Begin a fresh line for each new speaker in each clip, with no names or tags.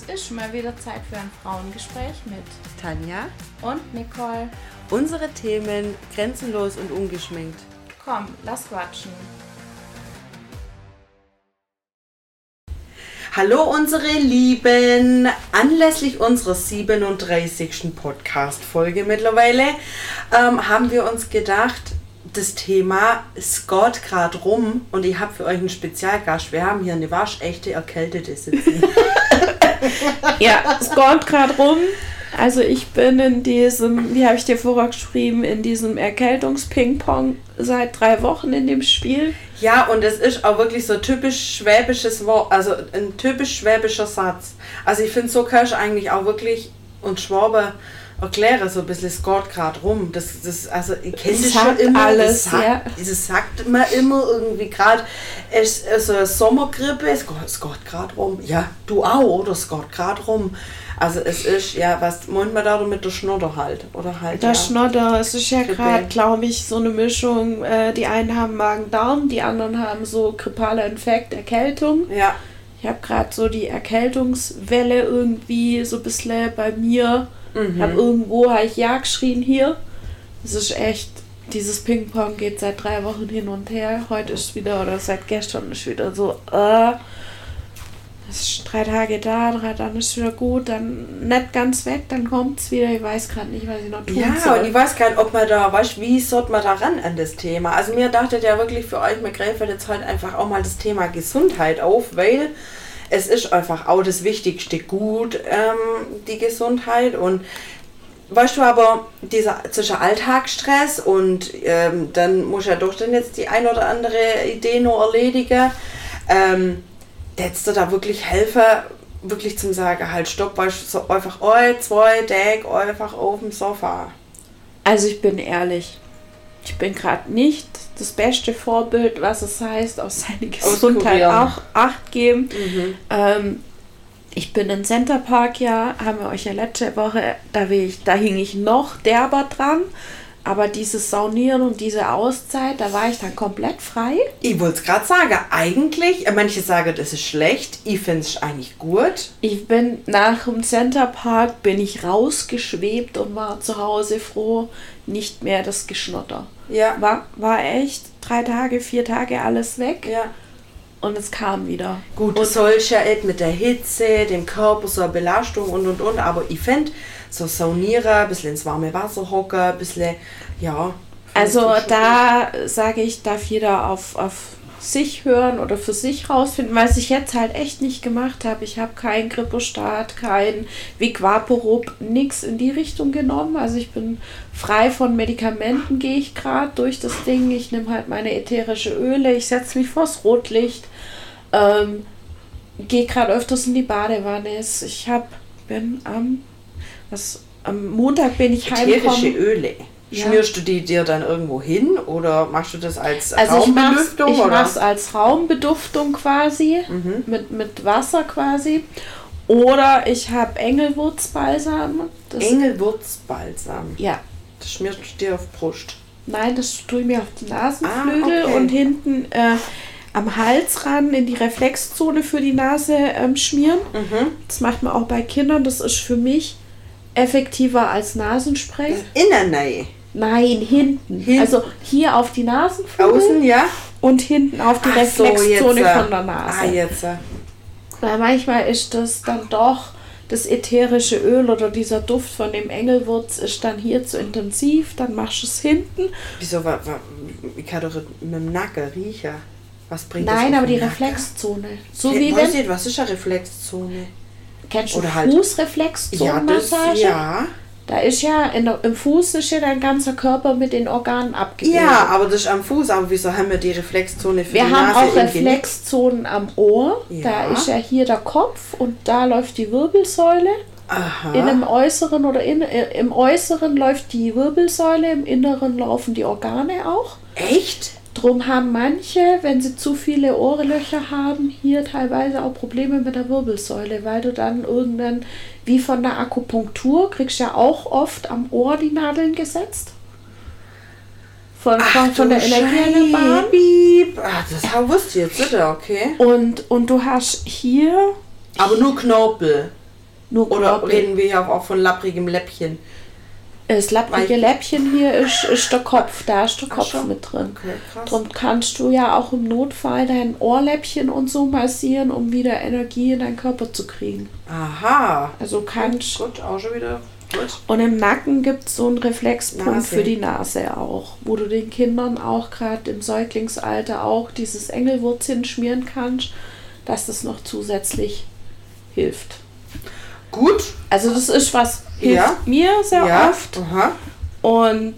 ist mal wieder Zeit für ein Frauengespräch mit
Tanja
und Nicole.
Unsere Themen grenzenlos und ungeschminkt.
Komm, lass quatschen.
Hallo unsere Lieben, anlässlich unserer 37. Podcast-Folge mittlerweile haben wir uns gedacht, das Thema es geht gerade rum und ich habe für euch einen Spezialgast. Wir haben hier eine waschechte Erkältete sitzen.
Ja, es geht gerade rum. Also ich bin in diesem, wie habe ich dir vorher geschrieben, in diesem Erkältungs-Ping-Pong seit 3 Wochen in dem Spiel.
Ja, und es ist auch wirklich so typisch schwäbisches Wort, also ein typisch schwäbischer Satz. Also ich finde, so kannst du eigentlich auch wirklich und Schwabe erklären, so ein bisschen, es geht gerade rum. Also ich kenne das schon immer.
Alles,
das sagt man immer irgendwie gerade. Es ist eine Sommergrippe, es geht gerade rum. Ja, du auch, oder? Es geht gerade rum. Also es ist, ja, was meint man da mit der Schnodder halt? Oder halt,
der
ja,
Schnodder, es ist ja gerade, glaube ich, so eine Mischung. Die einen haben Magen-Darm, die anderen haben so grippaler Infekt, Erkältung.
Ja.
Ich habe gerade so die Erkältungswelle irgendwie so ein bisschen bei mir. Habe ich ja geschrien hier. Es ist echt, dieses Ping-Pong geht seit 3 Wochen hin und her. Heute ist wieder, oder seit gestern ist wieder so, es ist 3 Tage da, dann ist wieder gut, dann nicht ganz weg, dann kommt es wieder. Ich weiß gerade nicht, was ich noch tun soll.
Ja, und ich weiß gar nicht, ob man da, wie sollte man da ran an das Thema? Also mir dachtet ja wirklich für euch, mir greift jetzt halt einfach auch mal das Thema Gesundheit auf, weil es ist einfach auch das wichtigste Gut, die Gesundheit. Und weißt du, aber zwischen Alltagsstress und dann muss ja doch dann jetzt die ein oder andere Idee noch erledigen. Hättest du da wirklich helfen, wirklich zum sagen, halt stopp, weißt du, so einfach 2 Tage einfach auf dem Sofa.
Also ich bin ehrlich, ich bin gerade nicht das beste Vorbild, was es heißt, auf seine Gesundheit auch Acht geben. Ich bin in Centerpark, ja, haben wir euch ja letzte Woche, da hing ich noch derber dran. Aber dieses Saunieren und diese Auszeit, da war ich dann komplett frei.
Ich wollte es gerade sagen, eigentlich, manche sagen, das ist schlecht, ich finde es eigentlich gut.
Ich bin nach dem Centerpark, bin ich rausgeschwebt und war zu Hause froh, nicht mehr das Geschnotter.
Ja.
War echt 3 Tage, 4 Tage alles weg.
Ja.
Und es kam wieder.
Gut, du sollst ja nicht mit der Hitze, dem Körper so eine Belastung und, aber ich finde, so saunieren, ein bisschen ins warme Wasser hocken, ein bisschen, ja.
Also da sage ich, darf jeder auf sich hören oder für sich rausfinden, was ich jetzt halt echt nicht gemacht habe. Ich habe keinen Grippostart, kein Vic-Vaporub, nichts in die Richtung genommen. Also ich bin frei von Medikamenten, gehe ich gerade durch das Ding. Ich nehme halt meine ätherische Öle, ich setze mich vors Rotlicht, gehe gerade öfters in die Badewanne. Am Montag bin ich heimgekommen.
Ätherische Öle.
Ja.
Schmierst du die dir dann irgendwo hin oder machst du das als Raumbeduftung?
Ich mache es als Raumbeduftung quasi, mit Wasser quasi. Oder ich habe Engelwurzbalsam.
Engelwurzbalsam?
Ja.
Das schmierst du dir auf Brust?
Nein, das tue ich mir auf die Nasenflügel und hinten am Halsrand in die Reflexzone für die Nase schmieren. Das macht man auch bei Kindern. Das ist für mich effektiver als Nasenspray.
Innernähe?
Nein, hinten. Also hier auf die Nasenflügel.
Außen, ja?
Und hinten auf die Reflexzone von der Nase.
Jetzt.
Weil manchmal ist das dann doch, das ätherische Öl oder dieser Duft von dem Engelwurz ist dann hier zu intensiv, dann machst du es hinten.
Wieso? Ich kann doch mit dem Nacken riechen. Was bringt das?
Nein, aber die Reflexzone. So wie wenn...
Was ist eine Reflexzone?
Kennst du
oder halt
Fußreflexzonenmassage?
Ja.
Da ist ja, im Fuß ist ja dein ganzer Körper mit den Organen abgebildet.
Ja, aber das ist am Fuß. Aber wieso haben wir die Reflexzone für die Nase?
Wir haben auch Reflexzonen am Ohr.
Ja.
Da ist ja hier der Kopf und da läuft die Wirbelsäule.
Aha.
Im Äußeren läuft die Wirbelsäule, im Inneren laufen die Organe auch.
Echt?
Drum haben manche, wenn sie zu viele Ohrlöcher haben, hier teilweise auch Probleme mit der Wirbelsäule, weil du dann wie von der Akupunktur, kriegst ja auch oft am Ohr die Nadeln gesetzt. Von der Energiebahn.
Das wusste ich jetzt nicht, okay.
Und du hast hier...
Aber nur Knorpel. Nur oder reden wir ja auch von lapprigem Läppchen?
Das lapprige Läppchen hier ist der Kopf, da ist der Kopf mit drin. Okay, krass. Darum kannst du ja auch im Notfall dein Ohrläppchen und so massieren, um wieder Energie in deinen Körper zu kriegen.
Aha.
Also kannst...
Gut, auch schon wieder... Gut.
Und im Nacken gibt es so einen Reflexpunkt für die Nase auch, wo du den Kindern auch gerade im Säuglingsalter auch dieses Engelwurzchen schmieren kannst, dass das noch zusätzlich hilft.
Gut.
Also das ist was, hilft mir sehr oft. Aha. Und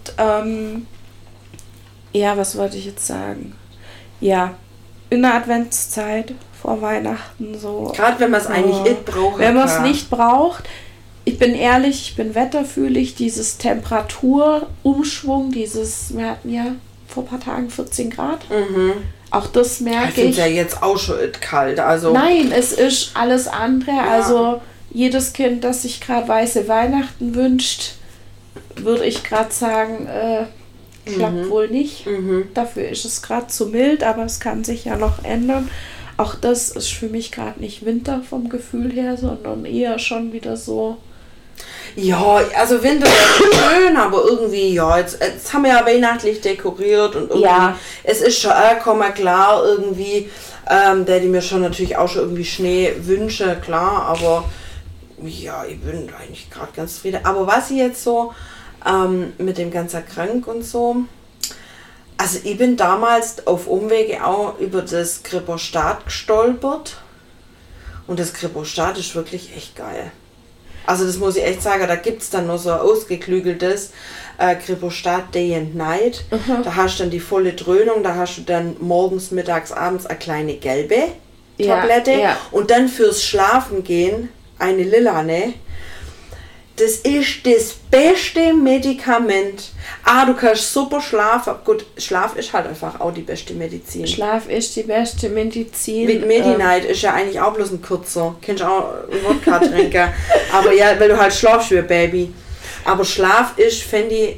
was wollte ich jetzt sagen? Ja, in der Adventszeit vor Weihnachten so.
Gerade wenn man es eigentlich nicht braucht.
Wenn man es nicht braucht. Ich bin ehrlich, ich bin wetterfühlig, dieses Temperaturumschwung, wir hatten ja vor ein paar Tagen 14 Grad. Mhm. Auch das merke ich.
Es ist ja jetzt auch schon kalt. Also.
Nein, es ist alles andere. Ja. Also jedes Kind, das sich gerade weiße Weihnachten wünscht, würde ich gerade sagen, klappt wohl nicht. Mhm. Dafür ist es gerade zu mild, aber es kann sich ja noch ändern. Auch das ist für mich gerade nicht Winter vom Gefühl her, sondern eher schon wieder so.
Ja, also Winter ist schön, aber irgendwie, jetzt haben wir ja weihnachtlich dekoriert und irgendwie, es ist schon klar, irgendwie, der die mir schon natürlich auch schon irgendwie Schnee wünsche, klar, aber ja, ich bin eigentlich gerade ganz zufrieden. Aber was ich jetzt so mit dem ganzen Krank und so, also ich bin damals auf Umwege auch über das Kripostat gestolpert und das Kripostat ist wirklich echt geil. Also das muss ich echt sagen, da gibt es dann noch so ein ausgeklügeltes Kripostat Day and Night. Mhm. Da hast du dann die volle Dröhnung, da hast du dann morgens, mittags, abends eine kleine gelbe Tablette und dann fürs Schlafengehen eine lilane. Das ist das beste Medikament. Du kannst super schlafen. Gut, Schlaf ist halt einfach auch die beste Medizin.
Schlaf ist die beste Medizin.
Mit Medi-Night ist ja eigentlich auch bloß ein kurzer. Kannst auch Wodka trinken. Aber ja, weil du halt schlafst wie ein Baby. Aber Schlaf ist, finde ich,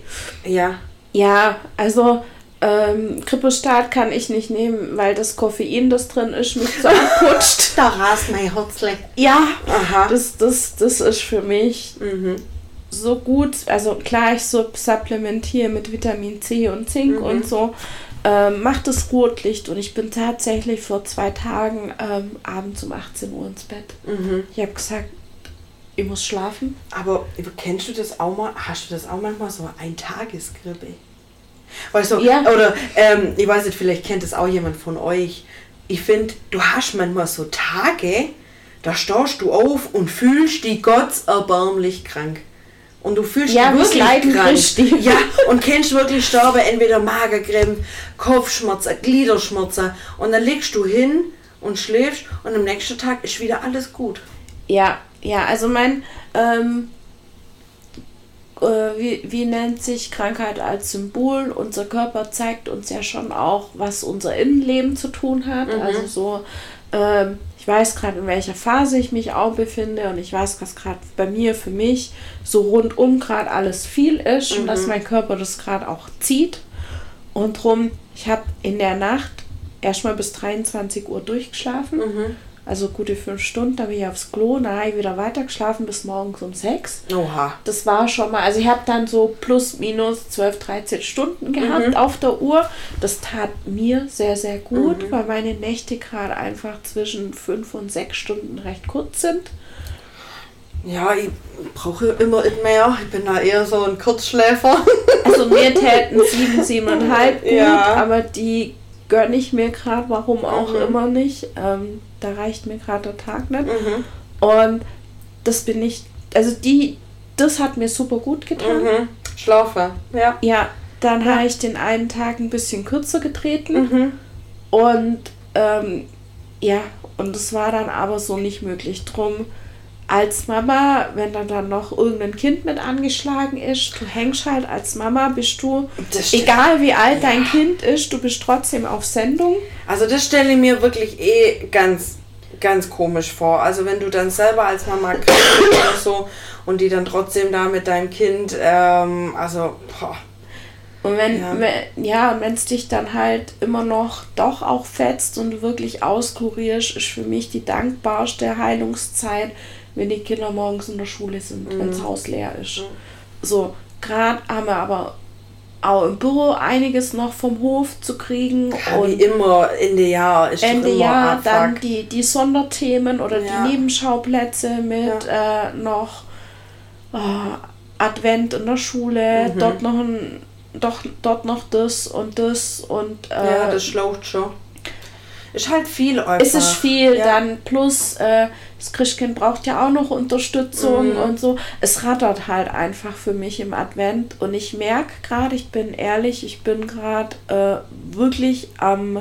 Ja, also Kripostat kann ich nicht nehmen, weil das Koffein, das drin ist, mich so putscht.
Da rast mein Herzle.
Ja, aha. Das ist für mich so gut. Also klar, ich supplementiere mit Vitamin C und Zink und so. Macht das Rotlicht und ich bin tatsächlich vor 2 Tagen abends um 18 Uhr ins Bett. Mhm. Ich habe gesagt, ich muss schlafen.
Aber kennst du das auch mal? Hast du das auch manchmal so ein Tagesgrippe? Weißt du, oder ich weiß nicht, vielleicht kennt das auch jemand von euch. Ich finde, du hast manchmal so Tage, da stehst du auf und fühlst dich gottserbärmlich krank. Und du fühlst dich wirklich krank. Ja, und kennst wirklich sterben, entweder Magerkrämpfe, Kopfschmerzen, Gliederschmerzen. Und dann legst du hin und schläfst und am nächsten Tag ist wieder alles gut.
Ja, also mein wie nennt sich Krankheit als Symbol? Unser Körper zeigt uns ja schon auch, was unser Innenleben zu tun hat. Mhm. Also so, ich weiß gerade, in welcher Phase ich mich auch befinde und ich weiß, was gerade bei mir, für mich, so rundum gerade alles viel ist und dass mein Körper das gerade auch zieht. Und drum, ich habe in der Nacht erstmal bis 23 Uhr durchgeschlafen. Mhm. Also gute 5 Stunden, da bin ich aufs Klo, dann habe ich wieder weitergeschlafen bis morgens um 6.
Oha.
Das war schon mal, also ich habe dann so plus minus 12, 13 Stunden gehabt auf der Uhr. Das tat mir sehr, sehr gut, weil meine Nächte gerade einfach zwischen 5 und 6 Stunden recht kurz sind.
Ja, ich brauche immer mehr. Ich bin da eher so ein Kurzschläfer.
Also mir täten 7, 7,5 gut, aber die gönne ich mir gerade, warum auch immer nicht. Da reicht mir gerade der Tag nicht. Und das bin ich, also das hat mir super gut getan.
Schlafen, ja.
Ja, dann habe ich den einen Tag ein bisschen kürzer getreten. Und und das war dann aber so nicht möglich. Drum als Mama, wenn dann noch irgendein Kind mit angeschlagen ist, du hängst halt als Mama, bist du, egal wie alt dein Kind ist, du bist trotzdem auf Sendung. Also
das stelle ich mir wirklich ganz, ganz komisch vor. Also wenn du dann selber als Mama krank bist oder so und die dann trotzdem da mit deinem Kind,
Und wenn es dich dann halt immer noch doch auch fetzt und du wirklich auskurierst, ist für mich die dankbarste Heilungszeit, wenn die Kinder morgens in der Schule sind, wenn das Haus leer ist. So, gerade haben wir aber auch im Büro einiges noch vom Hof zu kriegen.
Ja, und wie immer, Ende Jahr ist
Ende
immer
Jahr
Abfuck.
dann die Sonderthemen oder die Nebenschauplätze mit noch Advent in der Schule, dort noch das und das und
ja, das schlaucht schon. Ist halt viel einfach.
Es ist viel, dann plus das Christkind braucht ja auch noch Unterstützung und so. Es rattert halt einfach für mich im Advent und ich merke gerade, ich bin ehrlich, ich bin gerade wirklich am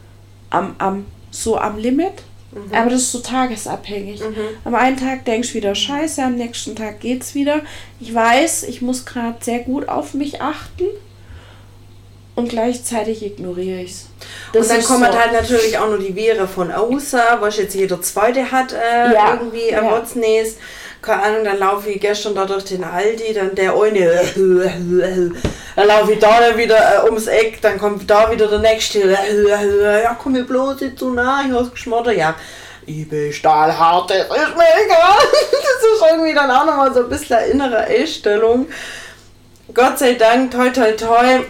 Limit. Aber das ist so tagesabhängig. Am einen Tag denkst du wieder Scheiße, am nächsten Tag geht's wieder. Ich weiß, ich muss gerade sehr gut auf mich achten und gleichzeitig ignoriere ich es.
Und dann kommen halt natürlich auch noch die Viren von außen, was jetzt jeder Zweite hat, irgendwie Rotznäs. Keine Ahnung, dann laufe ich gestern da durch den Aldi, dann der eine, dann laufe ich da dann wieder ums Eck, dann kommt da wieder der nächste, ja komm mir bloß nicht zu nah, ich hab's geschmottert, ja. Ich bin stahlhart, das ist mir egal. Das ist irgendwie dann auch nochmal so ein bisschen eine innere Einstellung. Gott sei Dank, toi toi toi.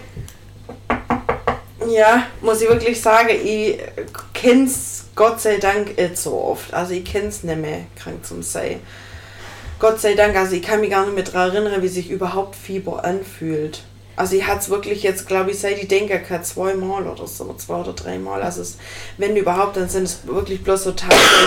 Ja, muss ich wirklich sagen, ich kenn's Gott sei Dank nicht so oft. Also ich kenn's nicht mehr, krank zum sein. Gott sei Dank, also ich kann mich gar nicht mehr daran erinnern, wie sich überhaupt Fieber anfühlt. Also ich hatte es wirklich jetzt, glaube ich, seit ich denke, 2-mal oder so, 2 oder 3-mal. Also wenn überhaupt, dann sind es wirklich bloß so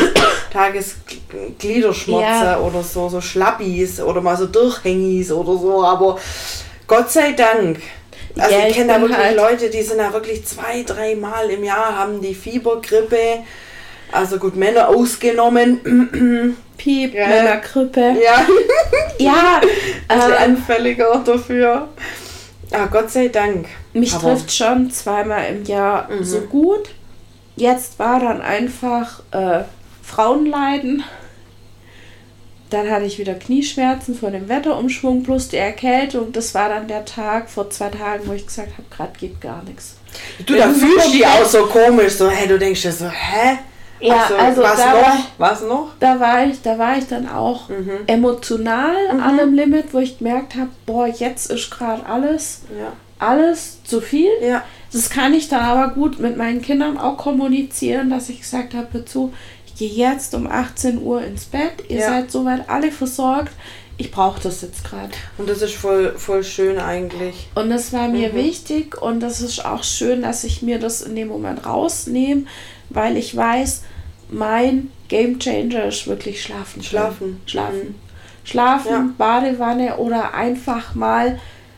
Tagesgliederschmerzen oder so Schlappis oder mal so Durchhängis oder so, aber Gott sei Dank. Also ich kenne da wirklich halt Leute, die sind da wirklich 2-3 Mal im Jahr, haben die Fiebergrippe. Also gut, Männer ausgenommen.
Piep, Männergrippe.
Ja.
Ja.
Anfälliger dafür. Ah, Gott sei Dank.
Mich trifft schon 2-mal im Jahr so gut. Jetzt war dann einfach Frauenleiden. Dann hatte ich wieder Knieschmerzen von dem Wetterumschwung plus die Erkältung. Das war dann der Tag vor 2 Tagen, wo ich gesagt habe, gerade geht gar nichts.
Du, da fühlst du dich auch so komisch, so, hey, du denkst dir so, hä?
Ja, also
was noch?
Da war ich dann auch emotional an einem Limit, wo ich gemerkt habe, boah, jetzt ist gerade alles zu viel.
Ja.
Das kann ich dann aber gut mit meinen Kindern auch kommunizieren, dass ich gesagt habe, dazu, ich gehe jetzt um 18 Uhr ins Bett, ihr seid soweit alle versorgt, ich brauche das jetzt gerade.
Und das ist voll schön eigentlich.
Und das war mir wichtig und das ist auch schön, dass ich mir das in dem Moment rausnehme, weil ich weiß, mein Gamechanger ist wirklich schlafen. Schlafen, Badewanne oder einfach mal,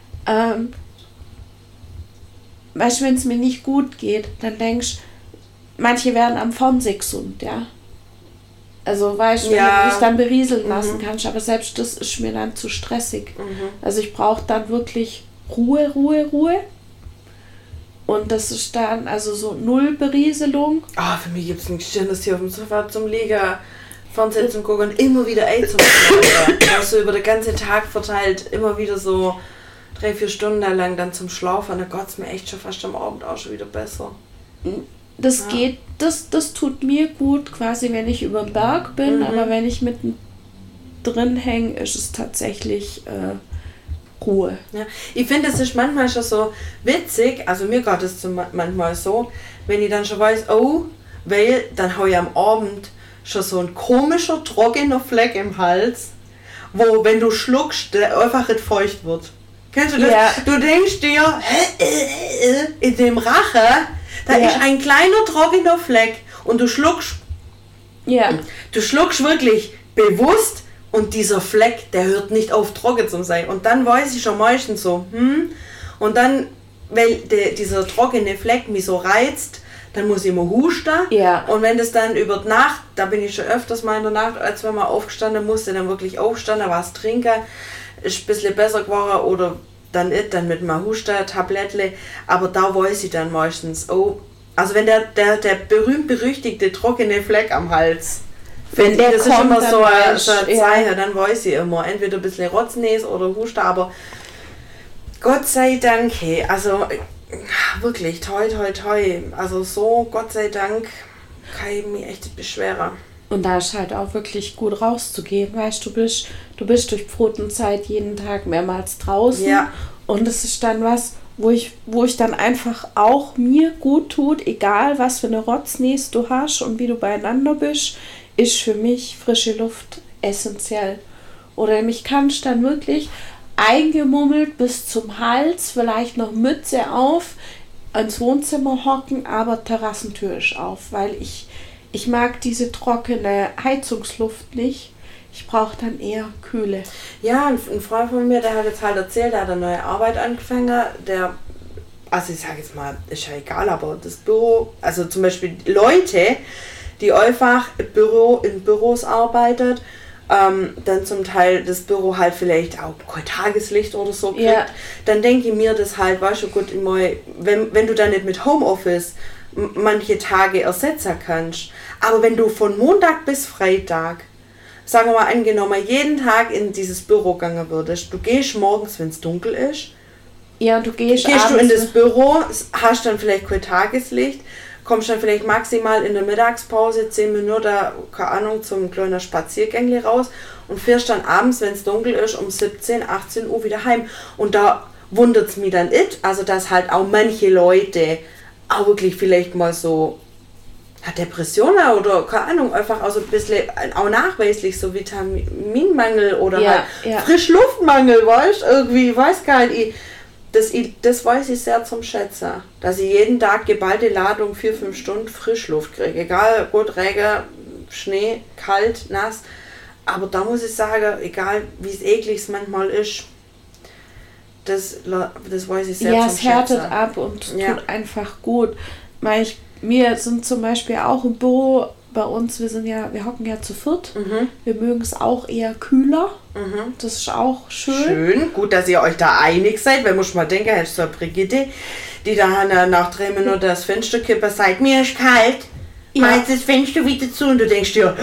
weißt du, wenn es mir nicht gut geht, dann denkst du, manche werden am Fernsehen gesund, ja. Also weißt du, wenn du dich dann berieseln lassen kannst, aber selbst das ist mir dann zu stressig. Also ich brauche dann wirklich Ruhe. Und das ist dann also so 0 Berieselung.
Für mich gibt es nichts Schönes hier auf dem Sofa zum Liegen, Fernsehen zum Gucken und immer wieder zum Schlafen. Also über den ganzen Tag verteilt, immer wieder so 3-4 Stunden lang dann zum Schlafen. Da geht es mir echt schon fast am Abend auch schon wieder besser.
Das geht, das tut mir gut, quasi wenn ich über den Berg bin, aber wenn ich mitten drin hänge, ist es tatsächlich Ruhe.
Ja. Ich finde, es ist manchmal schon so witzig, also mir geht es manchmal so, wenn ich dann schon weiß, weil dann habe ich am Abend schon so ein komischer, trockener Fleck im Hals, wo, wenn du schluckst, der einfach nicht feucht wird. Kennst du das? Ja. Du denkst dir, in dem Rache, da ist ein kleiner, trockener Fleck und du schluckst wirklich bewusst. Und dieser Fleck, der hört nicht auf, trocken zu sein. Und dann weiß ich schon meistens so, und dann, weil dieser trockene Fleck mich so reizt, dann muss ich immer husten.
Ja.
Und wenn das dann über die Nacht, da bin ich schon öfters mal in der Nacht, als wenn man aufgestanden musste, dann wirklich aufstanden, was trinken, ist ein bisschen besser geworden oder dann nicht, dann mit einem Husten-Tablettle. Aber da weiß ich dann meistens, also wenn der berühmt-berüchtigte trockene Fleck am Hals,
wenn der
das
kommt,
ist immer so ein
Zeichen,
dann weiß ich immer, entweder ein bisschen Rotznäs oder Husten, aber Gott sei Dank, hey, also wirklich, toi, toi, toi, also so, Gott sei Dank, kann ich mich echt beschweren.
Und da ist halt auch wirklich gut rauszugehen, weißt du, bist durch Pfotenzeit jeden Tag mehrmals draußen.
Ja.
Und es ist dann was, wo ich dann einfach auch mir gut tut, egal was für eine Rotznäs du hast und wie du beieinander bist, ist für mich frische Luft essentiell. Oder mich kannst dann wirklich eingemummelt bis zum Hals, vielleicht noch Mütze auf, ins Wohnzimmer hocken, aber Terrassentür ist auf, weil ich mag diese trockene Heizungsluft nicht. Ich brauche dann eher Kühle.
Ja, ein Freund von mir, der hat jetzt halt erzählt, der hat eine neue Arbeit angefangen, also ich sage jetzt mal, ist ja egal, aber das Büro, also zum Beispiel Leute, die einfach in Büros arbeitet, dann zum Teil das Büro halt vielleicht auch kein Tageslicht oder so kriegt, ja. Dann denke ich mir das halt, weißt du, gut, wenn du dann nicht mit Homeoffice manche Tage ersetzen kannst, aber wenn du von Montag bis Freitag, sagen wir mal angenommen, jeden Tag in dieses Büro gegangen würdest, du gehst morgens, wenn es dunkel ist,
ja, du gehst
du in das Büro, hast dann vielleicht kein Tageslicht, kommst dann vielleicht maximal in der Mittagspause 10 Minuten, keine Ahnung, zum kleinen Spaziergängli raus und fährst dann abends, wenn es dunkel ist, um 17, 18 Uhr wieder heim. Und da wundert es mich dann also dass halt auch manche Leute auch wirklich vielleicht mal so Depressionen oder, keine Ahnung, einfach auch so ein bisschen, auch nachweislich so Vitaminmangel oder halt Frischluftmangel, weißt du, irgendwie, ich weiß gar nicht, das weiß ich sehr zum Schätzen, dass ich jeden Tag geballte Ladung 4-5 Stunden Frischluft kriege. Egal, gut, Regen, Schnee, kalt, nass. Aber da muss ich sagen, egal wie es eklig es manchmal ist, das weiß ich sehr zum Schätzen.
Ja, es härtet ab und tut einfach gut. Wir sind zum Beispiel auch im Büro bei uns, wir hocken ja zu viert. Mhm. Wir mögen es auch eher kühler. Mhm. Das ist auch schön.
Gut, dass ihr euch da einig seid, weil muss mal denken, hättest du eine Brigitte, die da nach 3 Minuten das Fenster kippen, sagt, mir ist kalt, meinst das Fenster wieder zu und du denkst dir,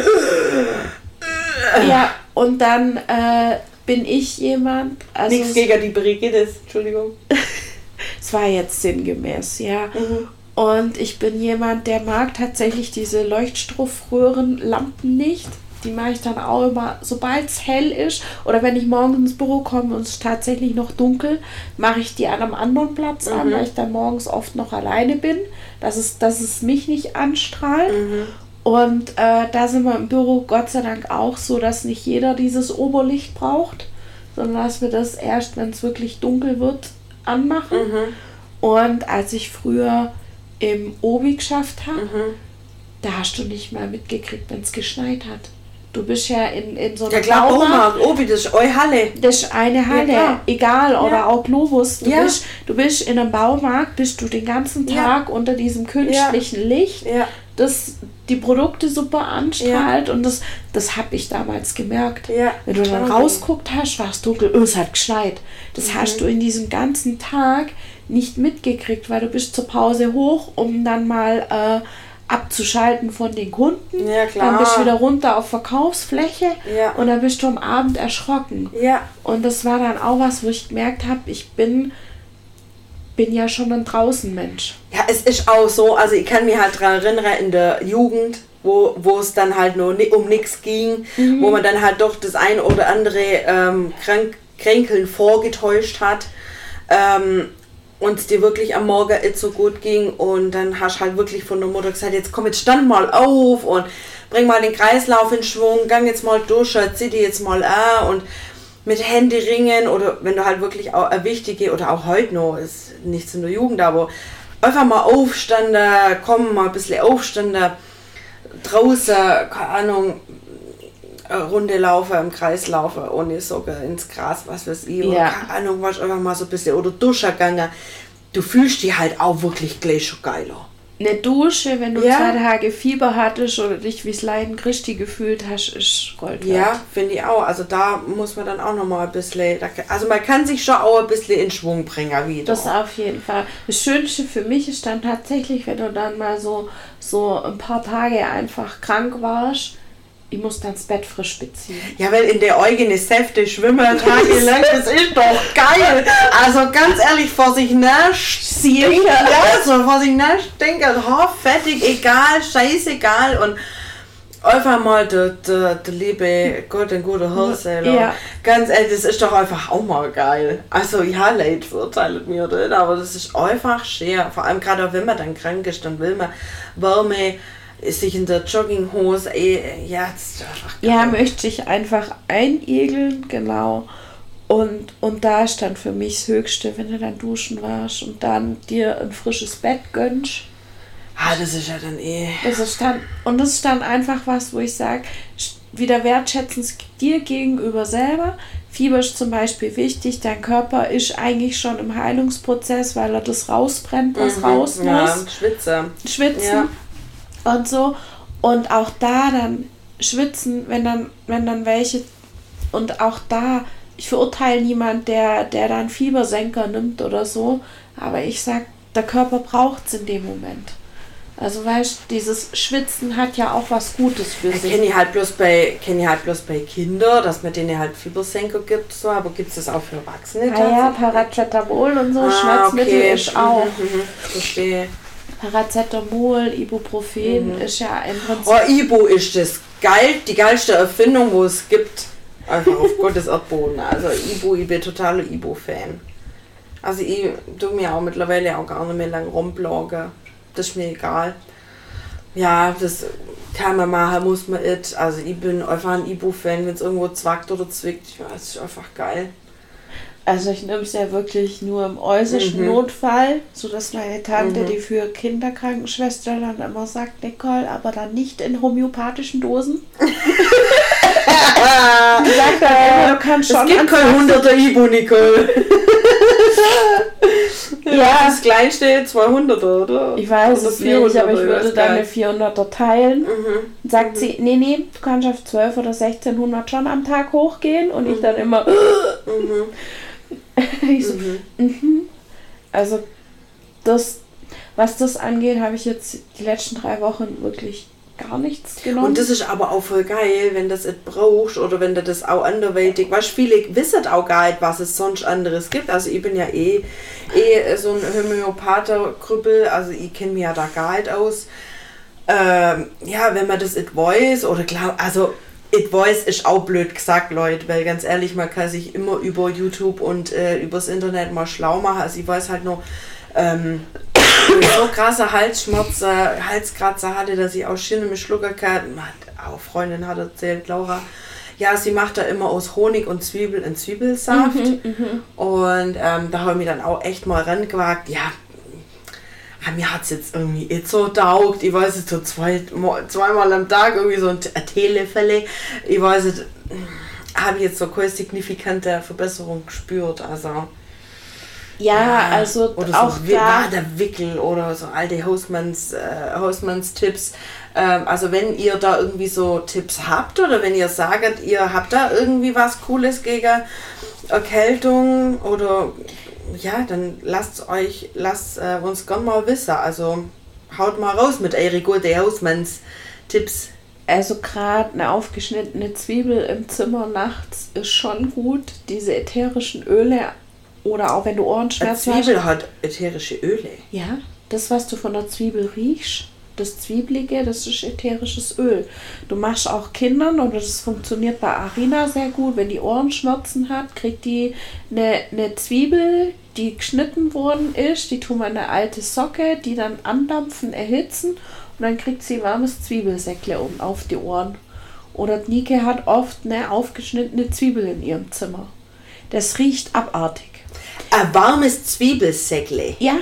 ja, und dann bin ich jemand, also
nichts gegen die Brigitte, Entschuldigung.
Es war jetzt sinngemäß, ja. Mhm. Und ich bin jemand, der mag tatsächlich diese Leuchtstoffröhrenlampen nicht. Die mache ich dann auch immer, sobald es hell ist oder wenn ich morgens ins Büro komme und es ist tatsächlich noch dunkel, mache ich die an einem anderen Platz an, weil ich dann morgens oft noch alleine bin, dass es mich nicht anstrahlt. Mhm. Und da sind wir im Büro Gott sei Dank auch so, dass nicht jeder dieses Oberlicht braucht, sondern dass wir das erst, wenn es wirklich dunkel wird, anmachen. Mhm. Und als ich früher im Obi geschafft habe, da hast du nicht mehr mitgekriegt, wenn es geschneit hat. Du bist ja in so einer
Baumarkt. Obi, das ist eure Halle.
Das ist eine Halle, ja, egal, oder auch Globus. Du bist in einem Baumarkt, bist du den ganzen Tag unter diesem künstlichen Licht, das die Produkte super anstrahlt und das habe ich damals gemerkt. Ja. Wenn du dann rausguckt hast, war es dunkel, es hat geschneit. Das hast du in diesem ganzen Tag nicht mitgekriegt, weil du bist zur Pause hoch, um dann mal abzuschalten von den Kunden. Ja, klar. Dann bist du wieder runter auf Verkaufsfläche und dann bist du am Abend erschrocken. Ja. Und das war dann auch was, wo ich gemerkt habe, ich bin ja schon ein Draußenmensch.
Ja, es ist auch so, also ich kann mich halt daran erinnern, in der Jugend, wo es dann halt nur um nichts ging, wo man dann halt doch das ein oder andere Kränkeln vorgetäuscht hat. Und es dir wirklich am Morgen nicht so gut ging und dann hast du halt wirklich von der Mutter gesagt, jetzt komm, jetzt stand mal auf und bring mal den Kreislauf in Schwung, gang jetzt mal durch, zieh die jetzt mal an und mit Händeringen oder wenn du halt wirklich auch eine wichtige oder auch heute noch, ist nichts in der Jugend, aber einfach mal aufstanden, komm mal ein bisschen aufstanden, draußen, keine Ahnung, eine Runde laufen, im Kreis laufen, ohne Socken ins Gras, was weiß ich, oder keine Ahnung, was einfach mal so ein bisschen, oder duschen gegangen. Du fühlst dich halt auch wirklich gleich schon geiler.
Eine Dusche, wenn du 2 Tage Fieber hattest oder dich wie Leiden Christi gefühlt hast, ist Gold wert.
Ja, finde ich auch. Also da muss man dann auch nochmal ein bisschen, also man kann sich schon auch ein bisschen in Schwung bringen wieder.
Das auf jeden Fall. Das Schönste für mich ist dann tatsächlich, wenn du dann mal so ein paar Tage einfach krank warst, ich muss dann das Bett frisch beziehen.
Ja, weil in der eigenen Säfte schwimmen tagelang, das ist doch geil. Also ganz ehrlich, vor sich nascht, vor sich nascht, denke, fertig, egal, scheißegal. Und einfach mal der liebe Gott, ein guter Hörsäler. Ja. Ganz ehrlich, das ist doch einfach auch mal geil. Also ja, Leute, verurteilt mir das, aber das ist einfach schön. Vor allem gerade auch wenn man dann krank ist, dann will man Wärme, sich in der Jogginghose, ja, das ist einfach geil.
Ja, möchte ich einfach einigeln, genau. Und da ist dann für mich das Höchste, wenn du dann duschen warst und dann dir ein frisches Bett gönnst.
Das ist ja dann
das ist dann einfach was, wo ich sage, wieder wertschätzen dir gegenüber selber. Fieber ist zum Beispiel wichtig, dein Körper ist eigentlich schon im Heilungsprozess, weil er das rausbrennt, was raus muss.
Ja, Schwitzen.
Ja. Und so. Und auch da dann schwitzen, wenn dann welche, und auch da, ich verurteile niemand, der da einen Fiebersenker nimmt oder so, aber ich sag, der Körper braucht es in dem Moment. Also weißt du, dieses Schwitzen hat ja auch was Gutes für sich.
Kenne ich halt bloß bei Kindern, dass man denen halt Fiebersenker gibt, so, aber gibt es das auch für Erwachsene?
Ja, Paracetamol und so, Schmerzmittel okay. Ist auch.
Verstehe.
Paracetamol, Ibuprofen ist ja im Prinzip...
Ibu ist die geilste Erfindung, wo es gibt. Einfach auf Gottes Erdboden. Also Ibu, ich bin totaler Ibu-Fan. Also ich tue mir auch mittlerweile auch gar nicht mehr lang rumplagen. Das ist mir egal. Ja, das kann man machen, muss man nicht. Also ich bin einfach ein Ibu-Fan, wenn es irgendwo zwackt oder zwickt. Ja, das ist einfach geil.
Also ich nehme es ja wirklich nur im äußersten Notfall, sodass meine Tante, die für Kinderkrankenschwester dann immer sagt, Nicole, aber dann nicht in homöopathischen Dosen. Die sagt dann immer, du kannst schon...
Es gibt kein 100er Ibu, Nicole. Ja, das kleinste 200er, oder?
Ich weiß es nicht, aber ich würde dann eine 400er teilen. Sagt sie, nee, du kannst auf 12 oder 1600 schon am Tag hochgehen. Und ich dann immer... Ich so, Also was das angeht, habe ich jetzt die letzten 3 Wochen wirklich gar nichts genommen.
Und das ist aber auch voll geil, wenn das es brauchst oder wenn du das auch anderweitig, weißt du, viele wissen auch gar nicht, was es sonst anderes gibt. Also ich bin ja so ein Homöopather-Krüppel, also ich kenne mich ja da gar nicht aus. Ja, wenn man das nicht weiß oder klar, also It Voice ist auch blöd gesagt, Leute, weil ganz ehrlich, man kann sich immer über YouTube und übers Internet mal schlau machen. Also ich weiß halt noch, so krasse Halskratzer hatte, dass ich auch Schinne mit schlucken kann. Auch Freundin hat erzählt, Laura. Ja, sie macht da immer aus Honig und Zwiebel einen Zwiebelsaft. Und da habe ich mich dann auch echt mal rangewagt. Ja, mir hat es jetzt irgendwie nicht so taugt. Ich weiß nicht, so zweimal am Tag irgendwie so ein Teelöffel. Ich weiß nicht, habe ich jetzt so keine signifikante Verbesserung gespürt. Also
ja, also
oder auch so der Wickel oder so alte Hausmannstipps. Also wenn ihr da irgendwie so Tipps habt oder wenn ihr sagt, ihr habt da irgendwie was Cooles gegen Erkältung oder ja, dann lasst uns gern mal wissen. Also haut mal raus mit eure guten Hausmannstipps.
Also gerade eine aufgeschnittene Zwiebel im Zimmer nachts ist schon gut. Diese ätherischen Öle oder auch wenn du Ohrenschmerzen hast.
Zwiebel hat ätherische Öle?
Ja, das was du von der Zwiebel riechst, das Zwieblige, das ist ätherisches Öl. Du machst auch Kindern, und das funktioniert bei Arina sehr gut, wenn die Ohrenschmerzen hat, kriegt die eine Zwiebel, die geschnitten worden ist, die tun wir in eine alte Socke, die dann andampfen, erhitzen und dann kriegt sie warmes Zwiebelsäckle auf die Ohren. Oder Nike hat oft eine aufgeschnittene Zwiebel in ihrem Zimmer. Das riecht abartig.
Ein warmes Zwiebelsäckle?
Ja.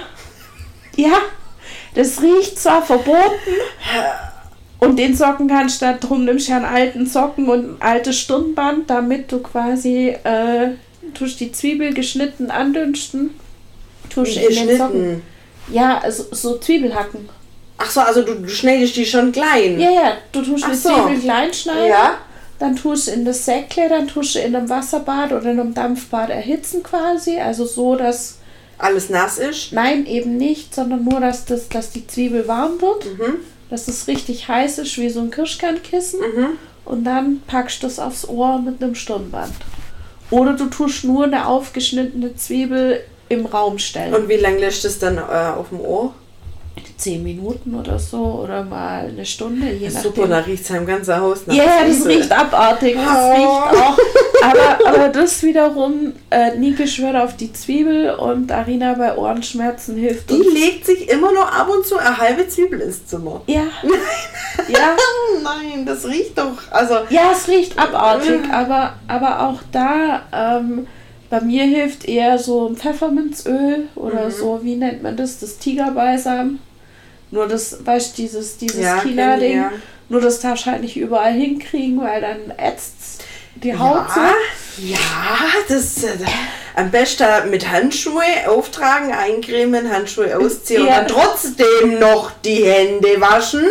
Das riecht zwar verboten und den Socken kannst du, drum nimmst du ja einen alten Socken und ein altes Stirnband, damit du quasi tust die Zwiebel geschnitten andünsten. Tust in den Socken. Ja, also so Zwiebelhacken.
Ach so, also du schneidest die schon klein?
Ja, du tust die Zwiebel klein schneiden. Ja. Dann tust du in das Säckle, dann tust du in einem Wasserbad oder in einem Dampfbad erhitzen quasi, also so, dass
alles nass ist?
Nein, eben nicht, sondern nur, dass die Zwiebel warm wird, dass es richtig heiß ist, wie so ein Kirschkernkissen. Und dann packst du es aufs Ohr mit einem Stirnband. Oder du tust nur eine aufgeschnittene Zwiebel im Raum stellen.
Und wie lange lässt es dann auf dem Ohr?
Die 10 Minuten oder so oder mal eine Stunde, je nachdem.
Super, da riecht es im ganzen Haus nach.
Ja, das riecht abartig. Das riecht auch. Aber das wiederum, Nike schwört auf die Zwiebel und Arina bei Ohrenschmerzen hilft
uns. Die legt sich immer noch ab und zu eine halbe Zwiebel ins Zimmer.
Ja.
Ja. Nein, das riecht doch. Also
ja, es riecht abartig, aber auch da, bei mir hilft eher so ein Pfefferminzöl oder so, wie nennt man das? Das Tigerbalsam. Nur das, weißt du, dieses Kila-Ding. Ja. Nur das darfst du halt nicht überall hinkriegen, weil dann ätzt die Haut so.
Ja, das am besten mit Handschuhe auftragen, eincremen, Handschuhe ausziehen und dann trotzdem noch die Hände waschen.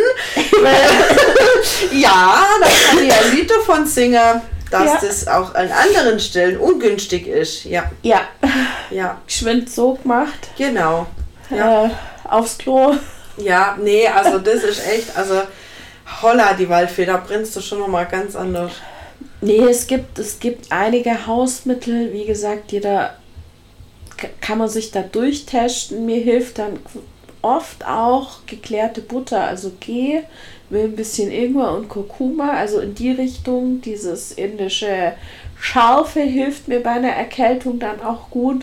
Ja, da kann ich ein Lied davon singen, dass das auch an anderen Stellen ungünstig ist. Ja.
Geschwind so gemacht.
Genau.
Aufs Klo.
Ja, nee, also das ist echt, also holla, die Waldfee, da brennst du schon nochmal ganz anders.
Nee, es gibt einige Hausmittel, wie gesagt, jeder kann man sich da durchtesten. Mir hilft dann oft auch geklärte Butter, also Ghee mit ein bisschen Ingwer und Kurkuma, also in die Richtung, dieses indische Scharfe hilft mir bei einer Erkältung dann auch gut.